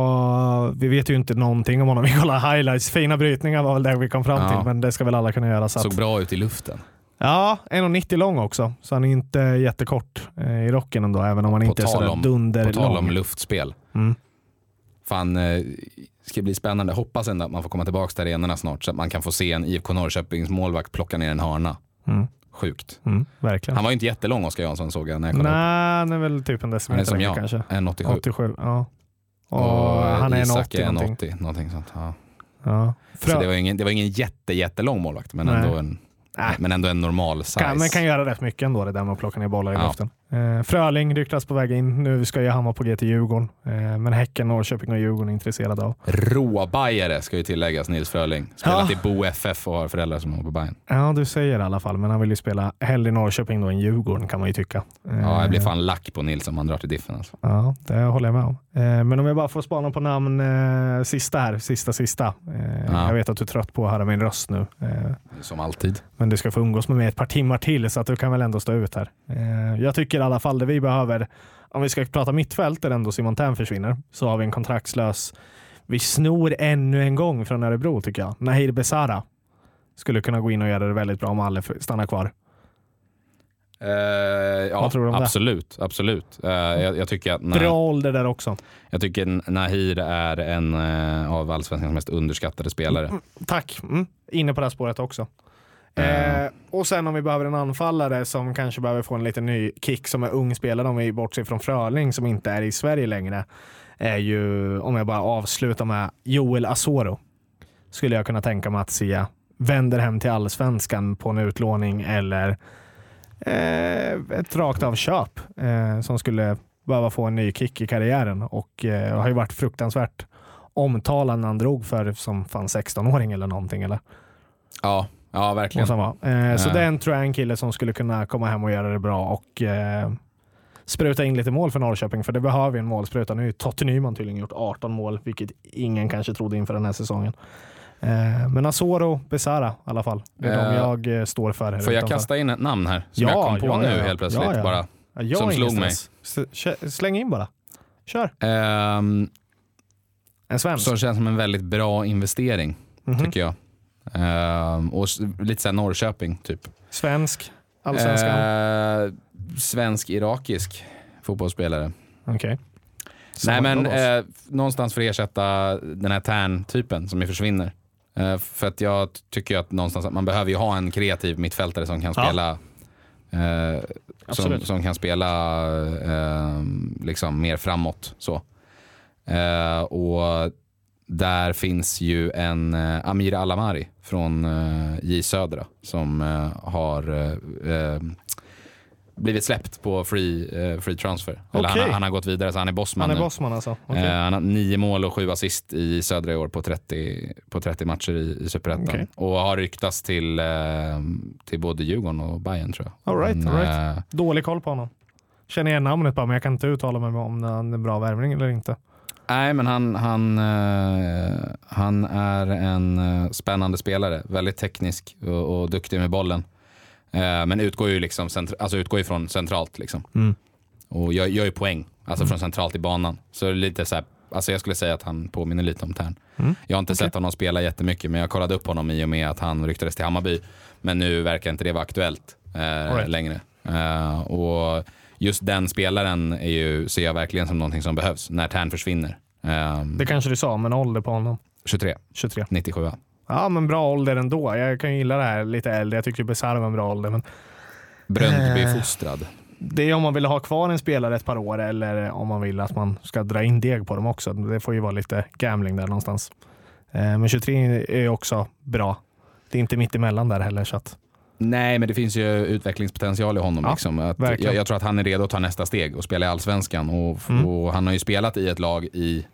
vad, vi vet ju inte någonting om honom. Vi kollar highlights, fina brytningar var väl det vi kom fram Ja. till, men det ska väl alla kunna göra. Så Såg att, bra ut i luften. ja, en komma nittio lång också, så han är inte jättekort eh, i rocken ändå, även om han På inte är tal sådär om- dunder På tal om lång. luftspel. Mm. Fan, eh, ska bli spännande. Hoppas ändå att man får komma tillbaka till arenorna snart så att man kan få se en I F K Norrköpings målvakt plocka ner en hörna. Mm. Sjukt. Mm, verkligen. Han var ju inte jättelång, Oskar Jansson, såg jag när jag kollade upp. Nej, han är väl typ en Han är decimeter som längre jag, kanske. en komma åttiosju. åttiosju, ja. Och, Och han är en Isak åttio är en någonting. åttio, någonting sånt. Ja. Ja. Så Frö- det var ingen, det var ingen jätte, jättelång målvakt, men Nej. ändå en, Nej. men ändå en normal size. Kan, men kan göra rätt mycket ändå, det där med att plocka ner bollar i Ja. luften. Eh, Fröling ryktas på väg in. Nu ska ju han vara på G till Djurgården. Eh, men Häcken, Norrköping och Djurgården är intresserade av. Råbajare ska ju tilläggas, Nils Fröling. Spelat Ja. i Bo F F och har föräldrar som håller på Bayern. Ja, du säger i alla fall. Men han vill ju spela hellre i Norrköping då än Djurgården, kan man ju tycka. Eh, Ja, jag blir fan lack på Nils om han drar till Diffen alltså. Ja, det håller jag med om. Eh, men om jag bara får spana på namn eh, sista här. Sista, sista. Eh, Ja. Jag vet att du är trött på att höra min röst nu. Eh, Som alltid. Men du ska få umgås med mig ett par timmar till, så att du kan väl ändå stå ut här. Eh, jag tycker i alla fall det vi behöver, om vi ska prata mittfält där ändå Simon Tern försvinner, så har vi en kontraktslös. Vi snor ännu en gång från Örebro tycker jag. Nahir Besara skulle kunna gå in och göra det väldigt bra om alla stannar kvar. Uh, ja, Vad tror du om det? absolut. absolut. Uh, jag, jag tycker att när, Bra ålder där också. jag tycker Nahir är en uh, av allsvenskans mest underskattade spelare. Mm, tack. Mm. Inne på det här spåret också. Mm. Eh, och sen om vi behöver en anfallare som kanske behöver få en lite ny kick som är ung spelare, om vi bortser från Fröling som inte är i Sverige längre, är ju, om jag bara avslutar med Joel Asoro, skulle jag kunna tänka mig att se vänder hem till allsvenskan på en utlåning eller eh, ett rakt av köp eh, som skulle behöva få en ny kick i karriären, och eh, har ju varit fruktansvärt omtalad när han drog för som fan sexton-åring eller någonting, eller? Ja, ja verkligen. Måste han vara. Eh, så Ja. den tror jag är en kille som skulle kunna komma hem och göra det bra och eh, spruta in lite mål för Norrköping, för det behöver vi en målspruta. Nu har ju Totte Nyman tydligen gjort arton mål, vilket ingen kanske trodde inför den här säsongen. Eh, men Asoro, Besara i alla fall. Det är Eh, de jag eh, står för. Här Får jag utanför. kasta in ett namn här som Ja, jag kom på ja, nu ja, ja. helt plötsligt? Ja, ja. Bara, Ja, jag som har ingen slog mig. stress. S- Släng in bara. Kör. Ehm, En svensk. som känns som en väldigt bra investering, Mhm. tycker jag. Ehm, och s- lite såhär Norrköping, typ. Svensk. Allsvenskan. Ehm, Svensk-irakisk fotbollsspelare. Okej. Nej, men Oss. eh, någonstans för att ersätta den här Tern-typen som ju försvinner. Eh, för att jag tycker att någonstans att man behöver ju ha en kreativ mittfältare som kan Ja. spela Eh, som, som kan spela eh, liksom mer framåt. Så. Eh, och där finns ju en eh, Amir Alamari från eh, J Södra som eh, har eh, blivit släppt på free, eh, free transfer. Eller okay. han, han har gått vidare, så han är bossman. Han är bossman alltså. Okay. Eh, han har nio mål och sju assist i Södra i år på trettio, på trettio matcher i, i Superettan. Okay. Och har ryktats till, eh, till både Djurgården och Bayern, tror jag. All right, men, all right. Eh, Dålig koll på honom. Känner igen namnet bara, men jag kan inte uttala mig om det är en bra värvning eller inte. Nej, men han, han, eh, han är en eh, spännande spelare. Väldigt teknisk och, och duktig med bollen. Eh, men utgår ju liksom centra- alltså utgår ju från centralt liksom. Mm. Och gör, gör ju poäng. Alltså mm. från centralt i banan. Så lite så här, alltså jag skulle säga att han påminner lite om Tern. Mm. Jag har inte okay. sett honom spela jättemycket, men jag kollade upp honom i och med att han ryktades till Hammarby. Men nu verkar inte det vara aktuellt eh, right. längre. Eh, och just den spelaren är ju, ser jag verkligen som någonting som behövs när Tern försvinner. Um, det kanske du sa, men ålder på honom? tjugotre. tjugotre. nittiosju. Ja, men bra ålder ändå. Jag kan ju gilla det här lite äldre. Jag tycker Besara var en bra ålder. Men... Bröndby-fostrad. Det är om man vill ha kvar en spelare ett par år eller om man vill att man ska dra in deg på dem också. Det får ju vara lite gambling där någonstans. Men tjugotre är också bra. Det är inte mitt emellan där heller. Så att... Nej, men det finns ju utvecklingspotential i honom. Ja, liksom. Att jag, jag tror att han är redo att ta nästa steg och spela i Allsvenskan. Och, mm. och han har ju spelat i ett lag i,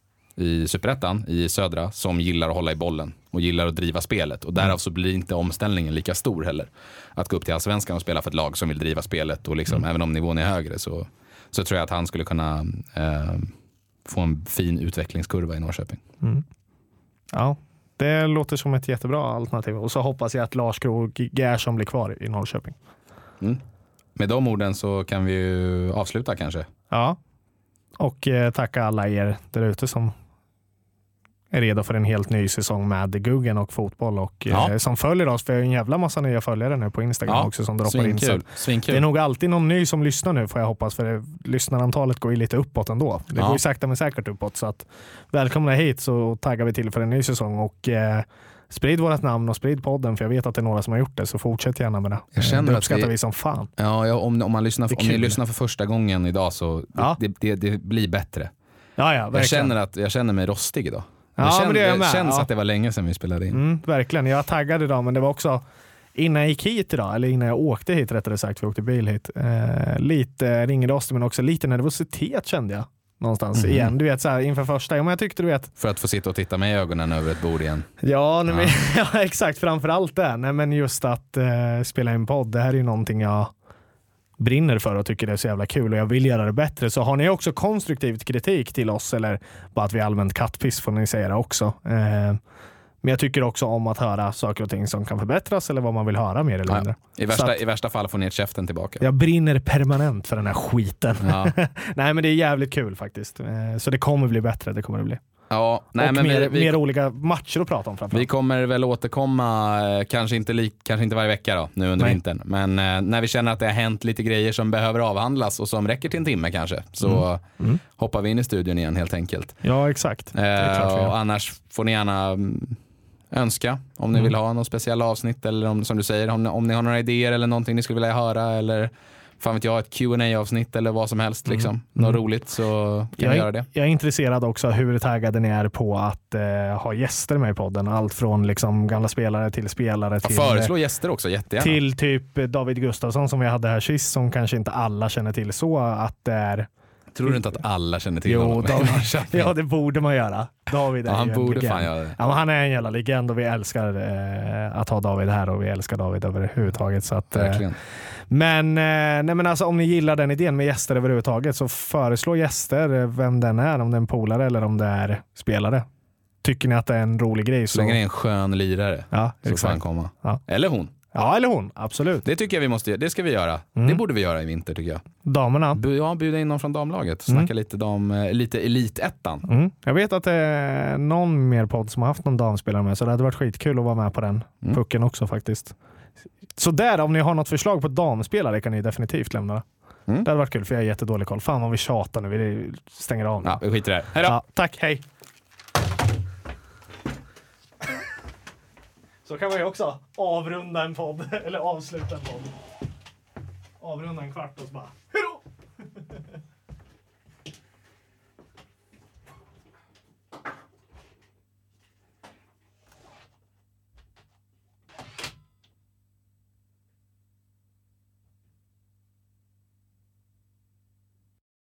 i Superettan, i Södra, som gillar att hålla i bollen och gillar att driva spelet. Och därav mm. så blir inte omställningen lika stor heller. Att gå upp till Allsvenskan och spela för ett lag som vill driva spelet. Och liksom, mm. även om nivån är högre så, så tror jag att han skulle kunna eh, få en fin utvecklingskurva i Norrköping. Mm. Ja. Det låter som ett jättebra alternativ. Och så hoppas jag att Lars Krog Gerson blir kvar i Norrköping. Mm. Med de orden så kan vi ju avsluta kanske. Ja. Och eh, tacka alla er där ute som är redo för en helt ny säsong med Guggen och fotboll. Och ja. eh, som följer oss. För jag har en jävla massa nya följare nu på Instagram ja. också som droppar in. Så Svinkul. det är nog alltid någon ny som lyssnar nu, får jag hoppas. För lyssnarantalet går ju lite uppåt ändå. Det ja. går ju sakta men säkert uppåt. Så att välkomna hit, så taggar vi till för en ny säsong. Och eh, sprid vårat namn och sprid podden, för jag vet att det är några som har gjort det. Så fortsätt gärna med det. Jag känner det uppskattar att vi, vi som fan. Ja, ja om, om, man lyssnar för, om ni lyssnar för första gången idag så ja. det, det, det blir bättre. Ja, ja, jag, känner att, jag känner mig rostig idag. Det, ja, känns, men det, är det känns ja. att det var länge sedan vi spelade in. Mm, verkligen, jag taggade idag, men det var också innan jag gick hit idag, eller innan jag åkte hit rättare sagt, vi åkte bil hit. Eh, lite ringrostig, men också lite nervositet kände jag någonstans mm. igen. Du vet så här inför första, ja, men jag tyckte du vet. För att få sitta och titta med ögonen över ett bord igen. Ja, nej, men, ja exakt, framförallt det. Nej, men just att eh, spela en podd, det här är ju någonting jag brinner för och tycker det är så jävla kul och jag vill göra det bättre. Så har ni också konstruktivt kritik till oss eller bara att vi är allmänt kattpiss, får ni säga det också. Eh, men jag tycker också om att höra saker och ting som kan förbättras eller vad man vill höra mer eller mindre. Ja. I, värsta, att, I värsta fall får ni ett käften tillbaka. Jag brinner permanent för den här skiten. Ja. Nej, men det är jävligt kul faktiskt. Eh, så det kommer bli bättre, det kommer det bli. Ja, nej, och men mer, vi, vi, mer olika matcher att prata om framförallt. Vi kommer väl återkomma, kanske inte, li, kanske inte varje vecka då, nu under nej. vintern. Men eh, när vi känner att det har hänt lite grejer som behöver avhandlas och som räcker till en timme kanske, så mm. Mm. hoppar vi in i studion igen helt enkelt. Ja, exakt. Eh, det är klart och annars får ni gärna önska om ni mm. vill ha något speciellt avsnitt eller om, som du säger, om, om ni har några idéer eller någonting ni skulle vilja höra eller fan vet jag, ett Q and A-avsnitt eller vad som helst liksom. Mm. Något mm. roligt så kan jag vi göra det. Jag är intresserad också hur taggade ni är på att eh, ha gäster med i podden. Allt från liksom gamla spelare till spelare till... Ja, föreslå gäster också, jättegärna. Till typ David Gustafsson som vi hade här sist, som kanske inte alla känner till så att det är... Tror du inte att alla känner till jo, honom? David, ja, det borde man göra. David är ja, han ju borde legend. fan göra det. Ja, han är en jävla legend och vi älskar eh, att ha David här och vi älskar David överhuvudtaget. Så att, eh, men, eh, nej, men alltså, om ni gillar den idén med gäster överhuvudtaget så föreslå gäster, vem den är, om det är en polare eller om det är spelare. Tycker ni att det är en rolig grej så... Så länge det är en skön lirare ja, så exakt. får han komma. Ja. Eller hon. Ja, eller hon, absolut. Det tycker jag vi måste, det ska vi göra. Mm. Det borde vi göra i vinter tycker jag. Damerna. Ja, bjuda in någon från damlaget. Snacka mm. lite, dam, lite elitettan. Mm. Jag vet att det är någon mer podd som har haft någon damspelare med, så det hade varit skitkul att vara med på den mm. pucken också faktiskt. Så där, om ni har något förslag på damspelare kan ni definitivt lämna. Mm. Det hade varit kul för jag har jättedålig koll. Fan vad vi tjatar nu, vi stänger av nu. Ja, vi skiter i det. Hej då. Ja, tack, hej. Så kan man ju också avrunda en podd, eller avsluta en podd. avrunda en kvart och så bara